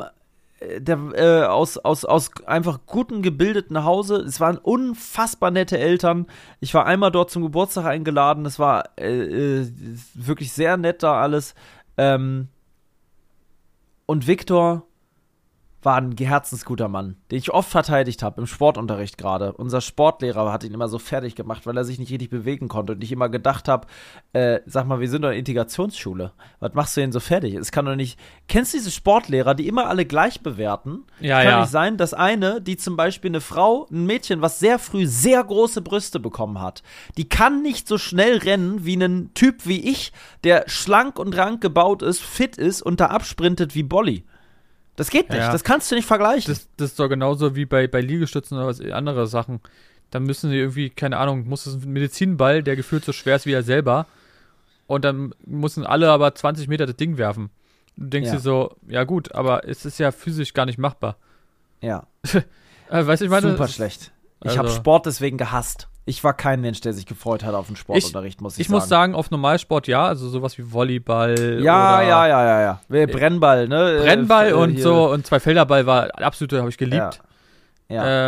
aus einfach guten, gebildeten Hause. Es waren unfassbar nette Eltern. Ich war einmal dort zum Geburtstag eingeladen. Es war wirklich sehr nett da alles. Und Viktor war ein herzensguter Mann, den ich oft verteidigt habe, im Sportunterricht gerade. Unser Sportlehrer hat ihn immer so fertig gemacht, weil er sich nicht richtig bewegen konnte. Und ich immer gedacht habe, sag mal, wir sind doch eine Integrationsschule. Was machst du denn so fertig? Es kann doch nicht. Kennst du diese Sportlehrer, die immer alle gleich bewerten?
Ja,
kann
ja.
nicht sein, dass eine, die zum Beispiel eine Frau, ein Mädchen, was sehr früh sehr große Brüste bekommen hat, die kann nicht so schnell rennen wie ein Typ wie ich, der schlank und rank gebaut ist, fit ist und da absprintet wie Bolli. Das geht nicht,
Ja.
das kannst du nicht vergleichen.
Das ist doch genauso wie bei Liegestützen oder was, andere Sachen. Dann müssen sie irgendwie, keine Ahnung, muss es ein Medizinball, der gefühlt so schwer ist wie er selber. Und dann müssen alle aber 20 Meter das Ding werfen. Du denkst dir so, ja gut, aber es ist ja physisch gar nicht machbar.
Ja.
Weißt du, ich meine,
Super schlecht. Ich
also-
habe Sport deswegen gehasst. Ich war kein Mensch, der sich gefreut hat auf den Sportunterricht, muss ich
ich
sagen.
muss sagen, auf Normalsport ja, also sowas wie Volleyball
Ja,
oder
ja. Brennball, ne?
Brennball und
hier.
so und Zweifelderball war absolut, habe ich geliebt.
Ja.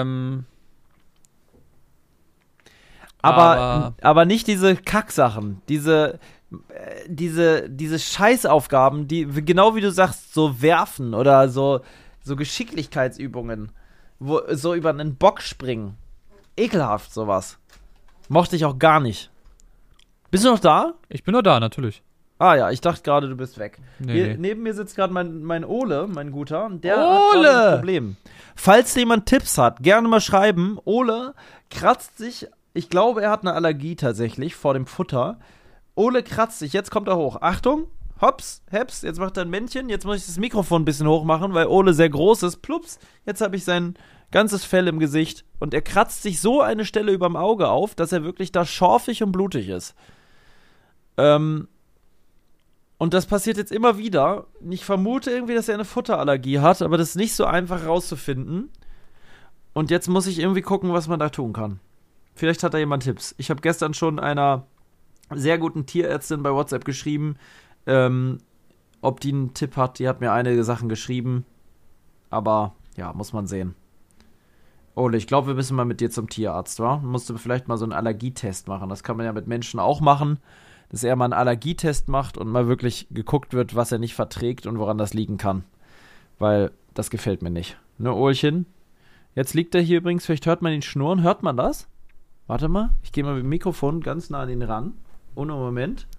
Aber-
Aber nicht diese Kacksachen, diese Scheißaufgaben, die, genau wie du sagst, so werfen oder so Geschicklichkeitsübungen, wo so über einen Bock springen. Ekelhaft, sowas. Mochte ich auch gar nicht. Bist du noch da?
Ich bin nur da, natürlich.
Ah ja, ich dachte gerade, du bist weg.
Nee.
Neben mir sitzt gerade mein Ole, mein Guter, und der
Ole!
hat gerade ein Problem. Falls jemand Tipps hat, gerne mal schreiben. Ole kratzt sich, ich glaube, er hat eine Allergie tatsächlich vor dem Futter. Ole kratzt sich, jetzt kommt er hoch. Achtung, hops, heps, jetzt macht er ein Männchen. Jetzt muss ich das Mikrofon ein bisschen hoch machen, weil Ole sehr groß ist. Plups, jetzt habe ich sein ganzes Fell im Gesicht. Und er kratzt sich so eine Stelle überm Auge auf, dass er wirklich da schorfig und blutig ist. Und das passiert jetzt immer wieder. Ich vermute irgendwie, dass er eine Futterallergie hat, aber das ist nicht so einfach rauszufinden. Und jetzt muss ich irgendwie gucken, was man da tun kann. Vielleicht hat da jemand Tipps. Ich habe gestern schon einer sehr guten Tierärztin bei WhatsApp geschrieben, ob die einen Tipp hat. Die hat mir einige Sachen geschrieben. Aber ja, muss man sehen. Ole, ich glaube, wir müssen mal mit dir zum Tierarzt, wa? Musst du vielleicht mal so einen Allergietest machen. Das kann man ja mit Menschen auch machen, dass er mal einen Allergietest macht und mal wirklich geguckt wird, was er nicht verträgt und woran das liegen kann. Weil das gefällt mir nicht. Ne, Olchen? Jetzt liegt er hier übrigens, vielleicht hört man ihn schnurren. Hört man das? Warte mal, ich gehe mal mit dem Mikrofon ganz nah an ihn ran. Ohne Moment.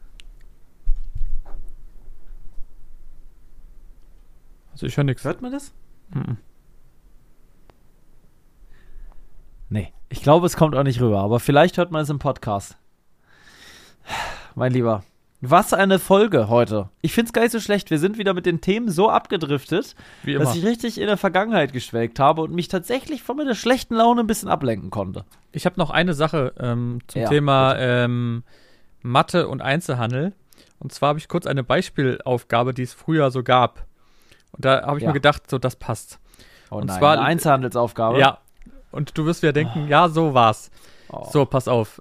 Also ich höre nichts.
Hört man das?
Mhm.
Nee, ich glaube, es kommt auch nicht rüber, aber vielleicht hört man es im Podcast. Mein Lieber, was eine Folge heute. Ich find's gar nicht so schlecht. Wir sind wieder mit den Themen so abgedriftet,
Wie immer.
dass ich richtig in der Vergangenheit geschwelgt habe und mich tatsächlich von meiner schlechten Laune ein bisschen ablenken konnte.
Ich habe noch eine Sache zum
Ja,
Thema Mathe und Einzelhandel. Und zwar habe ich kurz eine Beispielaufgabe, die es früher so gab. Und da habe ich
Ja.
mir gedacht, so das passt.
Oh
Und
nein,
zwar-
eine Einzelhandelsaufgabe.
Ja. Und du wirst wieder denken, ja, so war's.
Oh.
So, pass auf.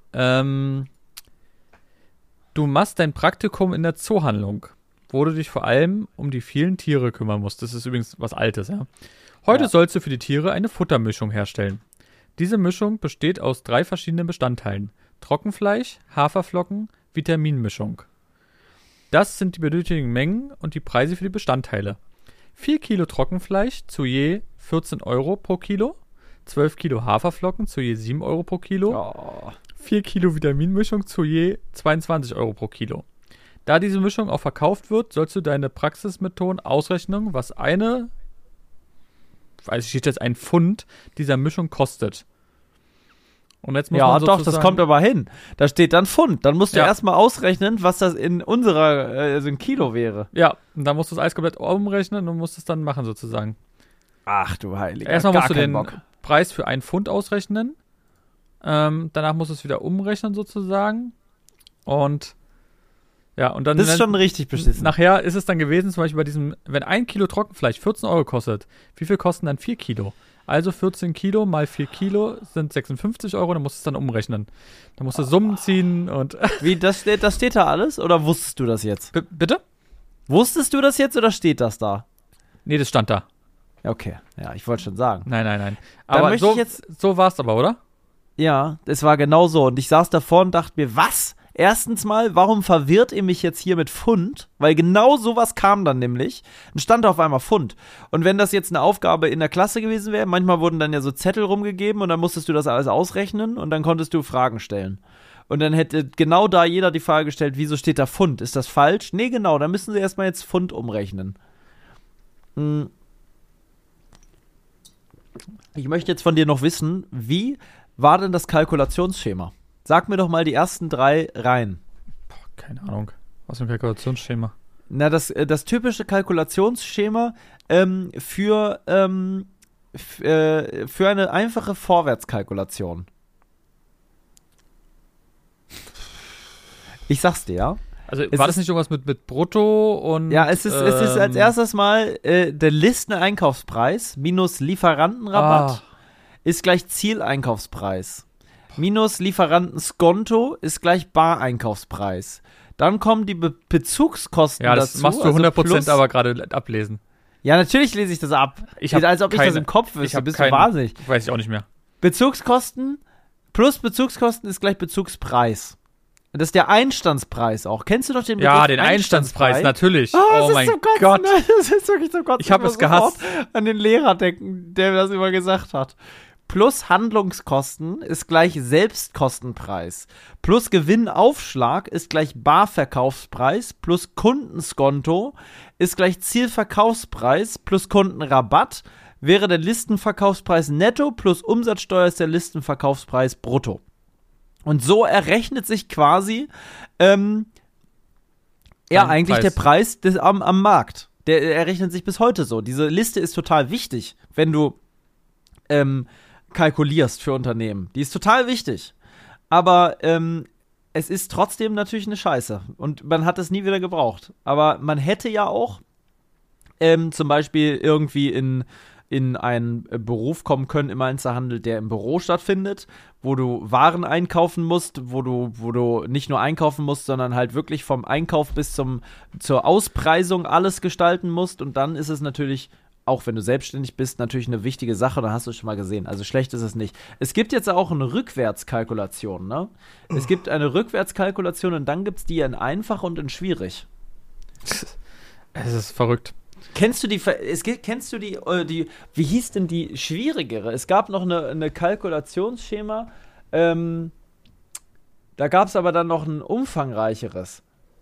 Du machst dein Praktikum in der Zoohandlung, wo du dich vor allem um die vielen Tiere kümmern musst. Das ist übrigens was Altes, ja. Heute
Ja.
sollst du für die Tiere eine Futtermischung herstellen. Diese Mischung besteht aus 3 verschiedenen Bestandteilen. Trockenfleisch, Haferflocken, Vitaminmischung. Das sind die benötigten Mengen und die Preise für die Bestandteile. 4 Kilo Trockenfleisch zu je 14 Euro pro Kilo, 12 Kilo Haferflocken zu je 7 Euro pro Kilo,
Oh.
4 Kilo Vitaminmischung zu je 22 Euro pro Kilo. Da diese Mischung auch verkauft wird, sollst du deine Praxismethoden ausrechnen, was steht jetzt ein Pfund dieser Mischung kostet. Und jetzt muss
Ja,
man
doch, das kommt aber hin. Da steht dann Pfund. Dann musst du
Ja.
erstmal ausrechnen, was das in unserer, also in Kilo wäre.
Ja, und dann musst du das alles komplett umrechnen und musst es dann machen sozusagen.
Ach du Heiliger.
Erstmal
gar
musst du
keinen
den
Bock.
Preis für 1 Pfund ausrechnen. Danach musst du es wieder umrechnen sozusagen. Und ja, und dann
Das ist schon richtig beschissen.
nachher ist es dann gewesen, zum Beispiel bei diesem, wenn 1 Kilo Trockenfleisch 14 Euro kostet, wie viel kosten dann 4 Kilo? Also 14 Kilo mal 4 Kilo sind 56 Euro, dann musst du es dann umrechnen. Dann musst du Summen ziehen und
Wie, das steht da alles? Oder wusstest du das jetzt?
Bitte?
Wusstest du das jetzt oder steht das da?
Nee, das stand da.
Ja, okay. Ja, ich wollte schon sagen.
Nein.
Dann
Aber
möchte ich jetzt-
so war es aber, oder?
Ja, es war genau so. Und ich saß davor und dachte mir, was? Erstens mal, warum verwirrt ihr mich jetzt hier mit Pfund? Weil genau sowas kam dann nämlich. Dann stand auf einmal Pfund. Und wenn das jetzt eine Aufgabe in der Klasse gewesen wäre, manchmal wurden dann ja so Zettel rumgegeben und dann musstest du das alles ausrechnen und dann konntest du Fragen stellen. Und dann hätte genau da jeder die Frage gestellt, wieso steht da Pfund? Ist das falsch? Nee, genau, dann müssen sie erstmal jetzt Pfund umrechnen. Ich möchte jetzt von dir noch wissen, wie war denn das Kalkulationsschema? Sag mir doch mal die ersten 3 Reihen.
Keine Ahnung. Was für ein Kalkulationsschema?
Na, das typische Kalkulationsschema für eine einfache Vorwärtskalkulation. Ich sag's dir, ja.
Also war das nicht irgendwas mit Brutto und...
Ja, es ist als erstes mal der Listeneinkaufspreis minus Lieferantenrabatt ist gleich Zieleinkaufspreis. Minus Lieferantenskonto ist gleich Bareinkaufspreis. Dann kommen die Bezugskosten dazu.
Ja, das machst du 100% aber gerade ablesen.
Ja, natürlich lese ich das ab. Als ob ich das im Kopf wüsste. Bist du wahnsinnig.
Weiß ich auch nicht mehr.
Bezugskosten plus Bezugskosten ist gleich Bezugspreis. Das ist der Einstandspreis auch. Kennst du doch den Begriff?
Ja, den Einstandspreis, natürlich.
Oh mein Gott. Das ist wirklich so Gott.
Ich habe es gehasst.
An den Lehrer denken, der das immer gesagt hat. Plus Handlungskosten ist gleich Selbstkostenpreis. Plus Gewinnaufschlag ist gleich Barverkaufspreis. Plus Kundenskonto ist gleich Zielverkaufspreis. Plus Kundenrabatt wäre der Listenverkaufspreis netto. Plus Umsatzsteuer ist der Listenverkaufspreis brutto. Und so errechnet sich quasi eigentlich der Preis am Markt. Der errechnet sich bis heute so. Diese Liste ist total wichtig, wenn du kalkulierst für Unternehmen. Die ist total wichtig. Aber es ist trotzdem natürlich eine Scheiße. Und man hat es nie wieder gebraucht. Aber man hätte ja auch zum Beispiel irgendwie in einen Beruf kommen können im Einzelhandel, der im Büro stattfindet, wo du Waren einkaufen musst, wo du nicht nur einkaufen musst, sondern halt wirklich vom Einkauf bis zur Auspreisung alles gestalten musst. Und dann ist es natürlich, auch wenn du selbstständig bist, natürlich eine wichtige Sache. Da hast du es schon mal gesehen. Also schlecht ist es nicht. Es gibt jetzt auch eine Rückwärtskalkulation, ne? Es gibt eine Rückwärtskalkulation und dann gibt es die in einfach und in schwierig.
Es ist verrückt.
Kennst du die, wie hieß denn die schwierigere? Es gab noch eine Kalkulationsschema, da gab es aber dann noch ein umfangreicheres.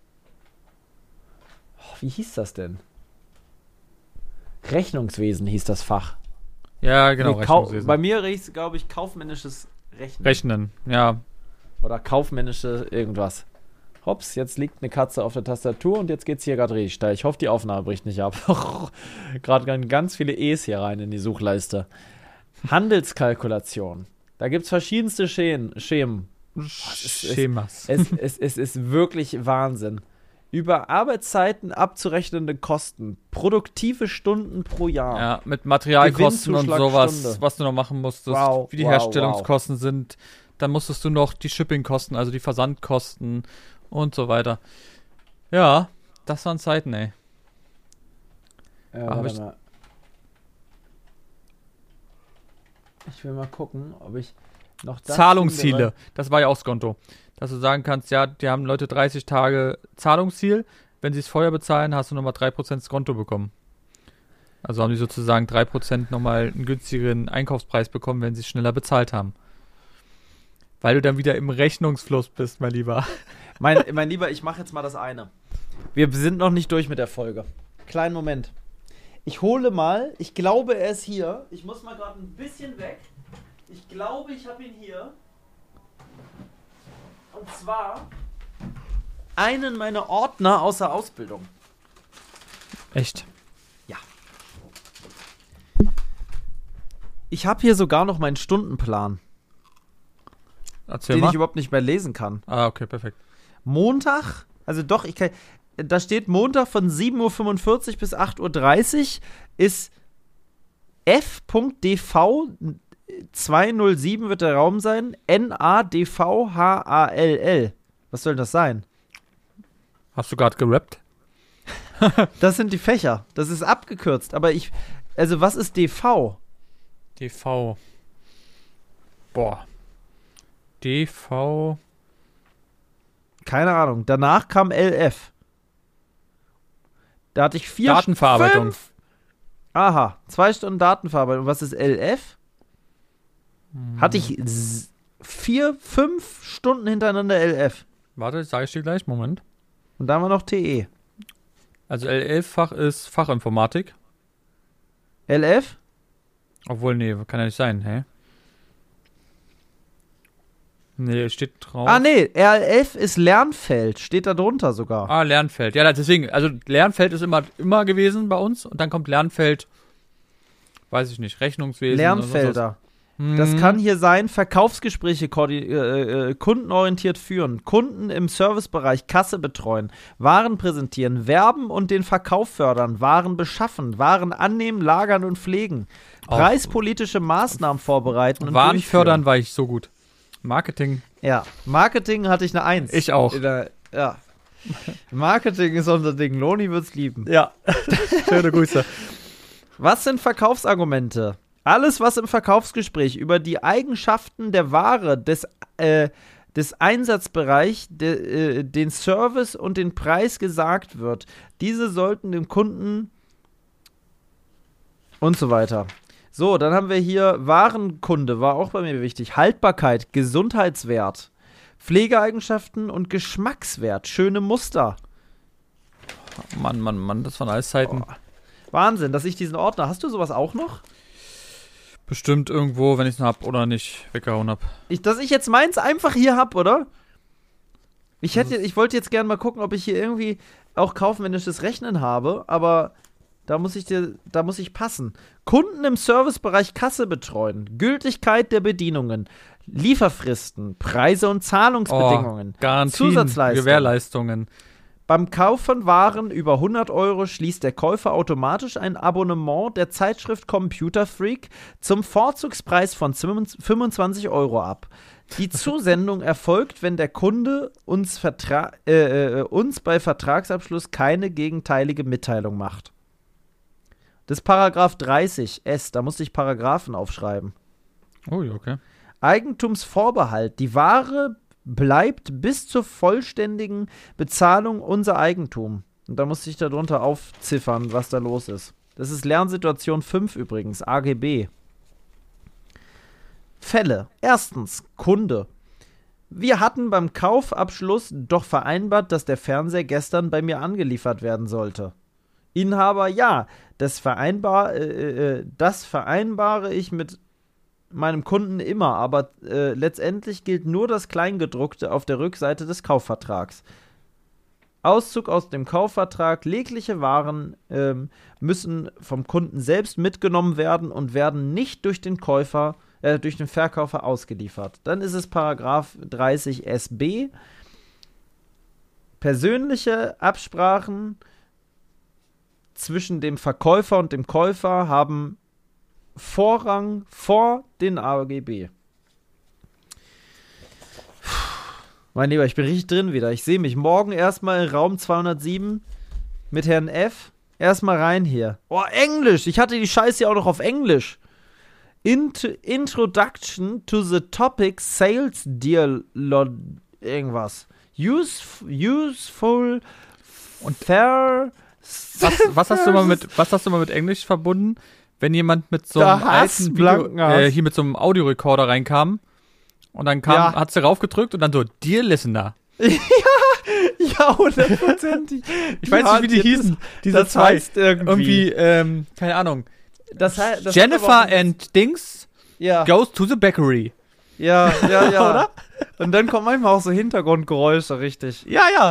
Oh, wie hieß das denn? Rechnungswesen hieß das Fach.
Ja, genau, Rechnungswesen.
Bei mir hieß es, glaube ich, kaufmännisches Rechnen.
Rechnen, ja.
Oder kaufmännische irgendwas. Hops, jetzt liegt eine Katze auf der Tastatur und jetzt geht's hier gerade richtig steil. Ich hoffe, die Aufnahme bricht nicht ab. Gerade ganz viele E's hier rein in die Suchleiste. Handelskalkulation. Da gibt's verschiedenste Schemen.
Schemas.
Es ist wirklich Wahnsinn. Über Arbeitszeiten abzurechnende Kosten. Produktive Stunden pro Jahr.
Ja, mit Materialkosten und sowas,
Stunde.
was du noch machen musstest. Wie die Herstellungskosten sind. Dann musstest du noch die Shippingkosten, also die Versandkosten und so weiter. Ja, das waren Zeiten, ey.
Ich will mal gucken, ob ich noch das
Zahlungsziele,
finde,
das war ja auch Skonto. Dass du sagen kannst, ja, die haben Leute 30 Tage Zahlungsziel. Wenn sie es vorher bezahlen, hast du nochmal 3% Skonto bekommen. Also haben die sozusagen 3% nochmal einen günstigeren Einkaufspreis bekommen, wenn sie es schneller bezahlt haben. Weil du dann wieder im Rechnungsfluss bist, mein Lieber.
Mein Lieber, ich mache jetzt mal das eine. Wir sind noch nicht durch mit der Folge. Kleinen Moment. Ich hole mal, ich glaube, er ist hier. Ich muss mal gerade ein bisschen weg. Ich glaube, ich habe ihn hier. Und zwar einen meiner Ordner aus der Ausbildung.
Echt?
Ja. Ich habe hier sogar noch meinen Stundenplan.
Erzähl
den
mal.
Ich überhaupt nicht mehr lesen kann.
Ah, okay, perfekt.
Montag, also doch, da steht Montag von 7:45 Uhr bis 8:30 Uhr ist f.dv 207 wird der Raum sein, NADVHALL. Was soll das sein?
Hast du gerade gerappt?
Das sind die Fächer. Das ist abgekürzt, aber also was ist DV?
DV. Boah. DV.
Keine Ahnung. Danach kam LF. Da hatte ich 4
Datenverarbeitung.
5. Aha, 2 Stunden Datenverarbeitung. Und was ist LF? Hatte ich 4, 5 Stunden hintereinander LF.
Warte, sage ich dir gleich. Moment.
Und dann war noch TE.
Also L11-Fach ist Fachinformatik.
LF?
Obwohl, nee, kann ja nicht sein, hä? Nee, steht drauf.
Ah, nee, RLF ist Lernfeld. Steht da drunter sogar.
Ah, Lernfeld. Ja, deswegen, also Lernfeld ist immer gewesen bei uns und dann kommt Lernfeld, weiß ich nicht, Rechnungswesen.
Lernfelder. Das kann hier sein, Verkaufsgespräche kundenorientiert führen, Kunden im Servicebereich Kasse betreuen, Waren präsentieren, werben und den Verkauf fördern, Waren beschaffen, Waren annehmen, lagern und pflegen, preispolitische Maßnahmen vorbereiten und
Waren fördern war ich so gut. Marketing.
Ja, Marketing hatte ich eine 1.
Ich auch.
Ja. Marketing ist unser Ding. Loni wird's lieben.
Ja. Schöne Grüße.
Was sind Verkaufsargumente? Alles, was im Verkaufsgespräch über die Eigenschaften der Ware, des Einsatzbereich, den Service und den Preis gesagt wird, diese sollten dem Kunden und so weiter. So, dann haben wir hier Warenkunde, war auch bei mir wichtig. Haltbarkeit, Gesundheitswert, Pflegeeigenschaften und Geschmackswert, schöne Muster.
Mann, das waren alles Zeiten.
Oh. Wahnsinn, dass ich diesen Ordner, hast du sowas auch noch?
Bestimmt irgendwo, wenn ich es hab oder nicht weggehauen hab.
Dass ich jetzt meins einfach hier hab, oder? Ich wollte jetzt gerne mal gucken, ob ich hier irgendwie auch kaufmännisches Rechnen habe, aber da muss ich passen. Kunden im Servicebereich Kasse betreuen, Gültigkeit der Bedienungen, Lieferfristen, Preise und Zahlungsbedingungen,
Garantien,
Zusatzleistungen,
Gewährleistungen.
Beim Kauf von Waren über 100 € schließt der Käufer automatisch ein Abonnement der Zeitschrift Computer Freak zum Vorzugspreis von 25 € ab. Die Zusendung erfolgt, wenn der Kunde uns bei Vertragsabschluss keine gegenteilige Mitteilung macht. Das ist Paragraph 30 S, da musste ich Paragraphen aufschreiben.
Oh, okay.
Eigentumsvorbehalt. Die Ware bleibt bis zur vollständigen Bezahlung unser Eigentum. Und da musste ich darunter aufziffern, was da los ist. Das ist Lernsituation 5 übrigens, AGB. Fälle. Erstens, Kunde. Wir hatten beim Kaufabschluss doch vereinbart, dass der Fernseher gestern bei mir angeliefert werden sollte. Inhaber, ja, das vereinbare ich mit meinem Kunden immer, aber letztendlich gilt nur das Kleingedruckte auf der Rückseite des Kaufvertrags. Auszug aus dem Kaufvertrag, jegliche Waren müssen vom Kunden selbst mitgenommen werden und werden nicht durch den Verkäufer ausgeliefert. Dann ist es Paragraph 30 SB. Persönliche Absprachen zwischen dem Verkäufer und dem Käufer haben Vorrang vor den AGB. Mein Lieber, ich bin richtig drin wieder. Ich sehe mich morgen erstmal in Raum 207 mit Herrn F. Erstmal rein hier. Oh, Englisch! Ich hatte die Scheiße ja auch noch auf Englisch. Introduction to the topic Sales Dialogue. Irgendwas. Useful und fair.
Was hast du mal mit Englisch verbunden? Wenn jemand mit so einem alten Video, hier mit so einem Audiorekorder reinkam und dann hat sie raufgedrückt und dann so, Dear Listener.
Ja, 100%.
Ich weiß nicht, wie die hießen.
Das heißt irgendwie.
Keine Ahnung.
Das
Jennifer and Dings goes to the bakery.
Ja. Oder? Und dann kommen manchmal auch so Hintergrundgeräusche, richtig.
Ja.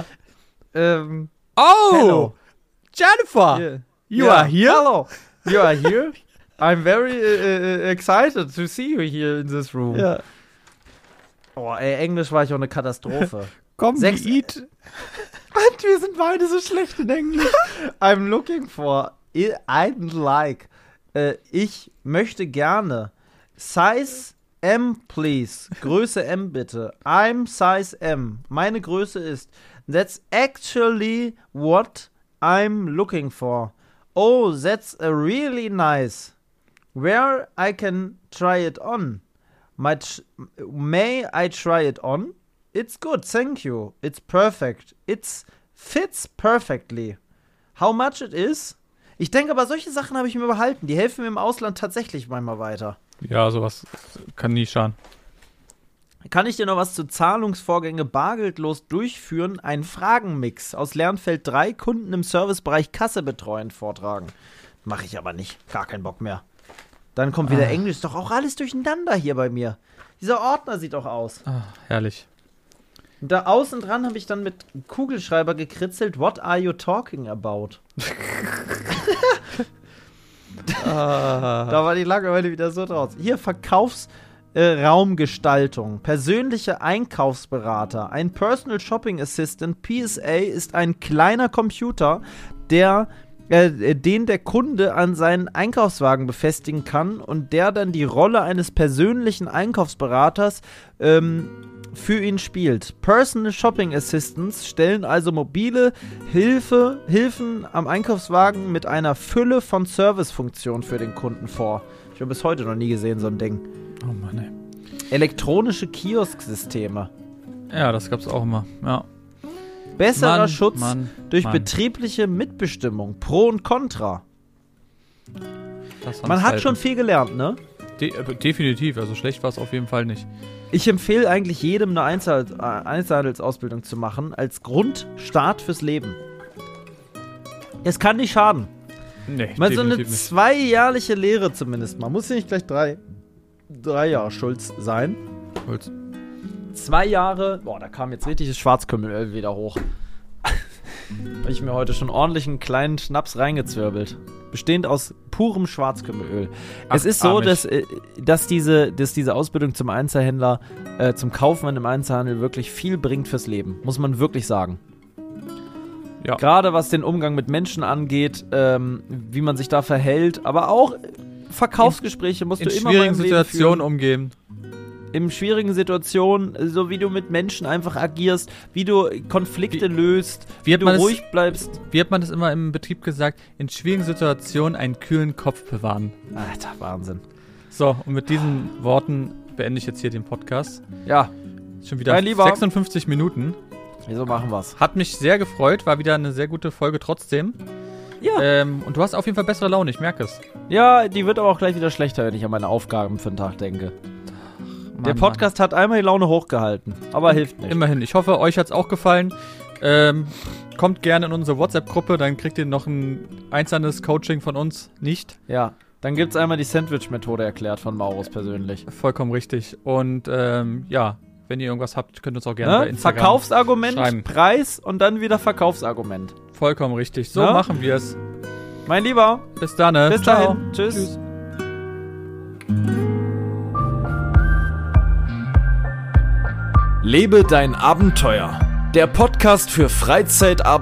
Hello.
Jennifer, you are here?
Hello. You are here? I'm very excited to see you here in this room.
Ja.
Oh, ey, Englisch war ich auch eine Katastrophe.
Komm,
6
eat.
Und wir sind beide so schlecht in Englisch. I'm looking for, I'd like. Ich möchte gerne. Size M, please. Größe M, bitte. I'm size M. Meine Größe ist. That's actually what I'm looking for. Oh, that's a really nice. Where I can try it on? May I try it on? It's good, thank you. It's perfect. It fits perfectly. How much it is? Ich denke aber, solche Sachen habe ich mir behalten. Die helfen mir im Ausland tatsächlich manchmal weiter.
Ja, sowas kann nie schaden.
Kann ich dir noch was zu Zahlungsvorgänge bargeldlos durchführen? Einen Fragenmix aus Lernfeld 3, Kunden im Servicebereich Kasse betreuen, vortragen. Mache ich aber nicht. Gar keinen Bock mehr. Dann kommt wieder Englisch. Ist doch auch alles durcheinander hier bei mir. Dieser Ordner sieht doch aus.
Herrlich.
Und da außen dran habe ich dann mit Kugelschreiber gekritzelt, what are you talking about? Da war die Langeweile wieder so draus. Hier, Verkaufsraumgestaltung, persönliche Einkaufsberater, ein Personal Shopping Assistant, PSA ist ein kleiner Computer, den der Kunde an seinen Einkaufswagen befestigen kann und der dann die Rolle eines persönlichen Einkaufsberaters für ihn spielt. Personal Shopping Assistants stellen also mobile Hilfen am Einkaufswagen mit einer Fülle von Servicefunktionen für den Kunden vor. Ich habe bis heute noch nie gesehen, so ein Ding.
Oh Mann, ey.
Elektronische Kiosksysteme.
Ja, das gab's auch immer, ja.
Besserer Schutz durch betriebliche Mitbestimmung. Pro und Contra. Man hat schon viel gelernt, ne?
Definitiv, also schlecht war es auf jeden Fall nicht.
Ich empfehle eigentlich jedem eine Einzelhandelsausbildung zu machen, als Grundstart fürs Leben. Es kann nicht schaden.
Nee,
mal so eine
nicht.
2-jährliche Lehre zumindest mal. Muss ja nicht gleich 3 Jahre Schulz sein. 2 Jahre, boah, da kam jetzt richtig das Schwarzkümmelöl wieder hoch. Habe ich mir heute schon ordentlich einen kleinen Schnaps reingezwirbelt. Bestehend aus purem Schwarzkümmelöl. Es ist so, dass diese Ausbildung zum Einzelhändler, zum Kaufmann im Einzelhandel wirklich viel bringt fürs Leben. Muss man wirklich sagen. Ja. Gerade was den Umgang mit Menschen angeht, wie man sich da verhält, aber auch Verkaufsgespräche musst du immer mal im Leben führen. In schwierigen
Situationen umgehen.
In schwierigen Situationen, so wie du mit Menschen einfach agierst, wie du Konflikte löst, wie du ruhig bleibst.
Wie hat man das immer im Betrieb gesagt? In schwierigen Situationen einen kühlen Kopf bewahren.
Alter, Wahnsinn.
So, und mit diesen Worten beende ich jetzt hier den Podcast.
Ja.
Schon wieder 56 Minuten.
Wieso machen wir's?
Hat mich sehr gefreut, war wieder eine sehr gute Folge trotzdem. Ja. Und du hast auf jeden Fall bessere Laune, ich merke es.
Ja, die wird aber auch gleich wieder schlechter, wenn ich an meine Aufgaben für den Tag denke. Der Podcast hat einmal die Laune hochgehalten, aber hilft nicht.
Immerhin. Ich hoffe, euch hat's auch gefallen. Kommt gerne in unsere WhatsApp-Gruppe, dann kriegt ihr noch ein einzelnes Coaching von uns nicht.
Ja, dann gibt's einmal die Sandwich-Methode erklärt von Maurus persönlich.
Vollkommen richtig. Und ja, wenn ihr irgendwas habt, könnt ihr uns auch gerne bei Instagram
Verkaufsargument,
schreiben.
Preis und dann wieder Verkaufsargument.
Vollkommen richtig. So machen wir es.
Mein Lieber.
Bis dann.
Bis dahin. Tschüss.
Lebe dein Abenteuer. Der Podcast für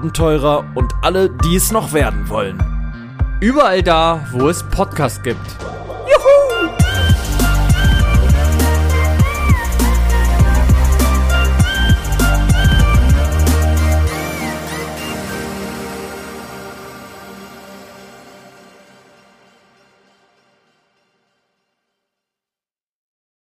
Freizeitabenteurer und alle, die es noch werden wollen.
Überall da, wo es Podcasts gibt.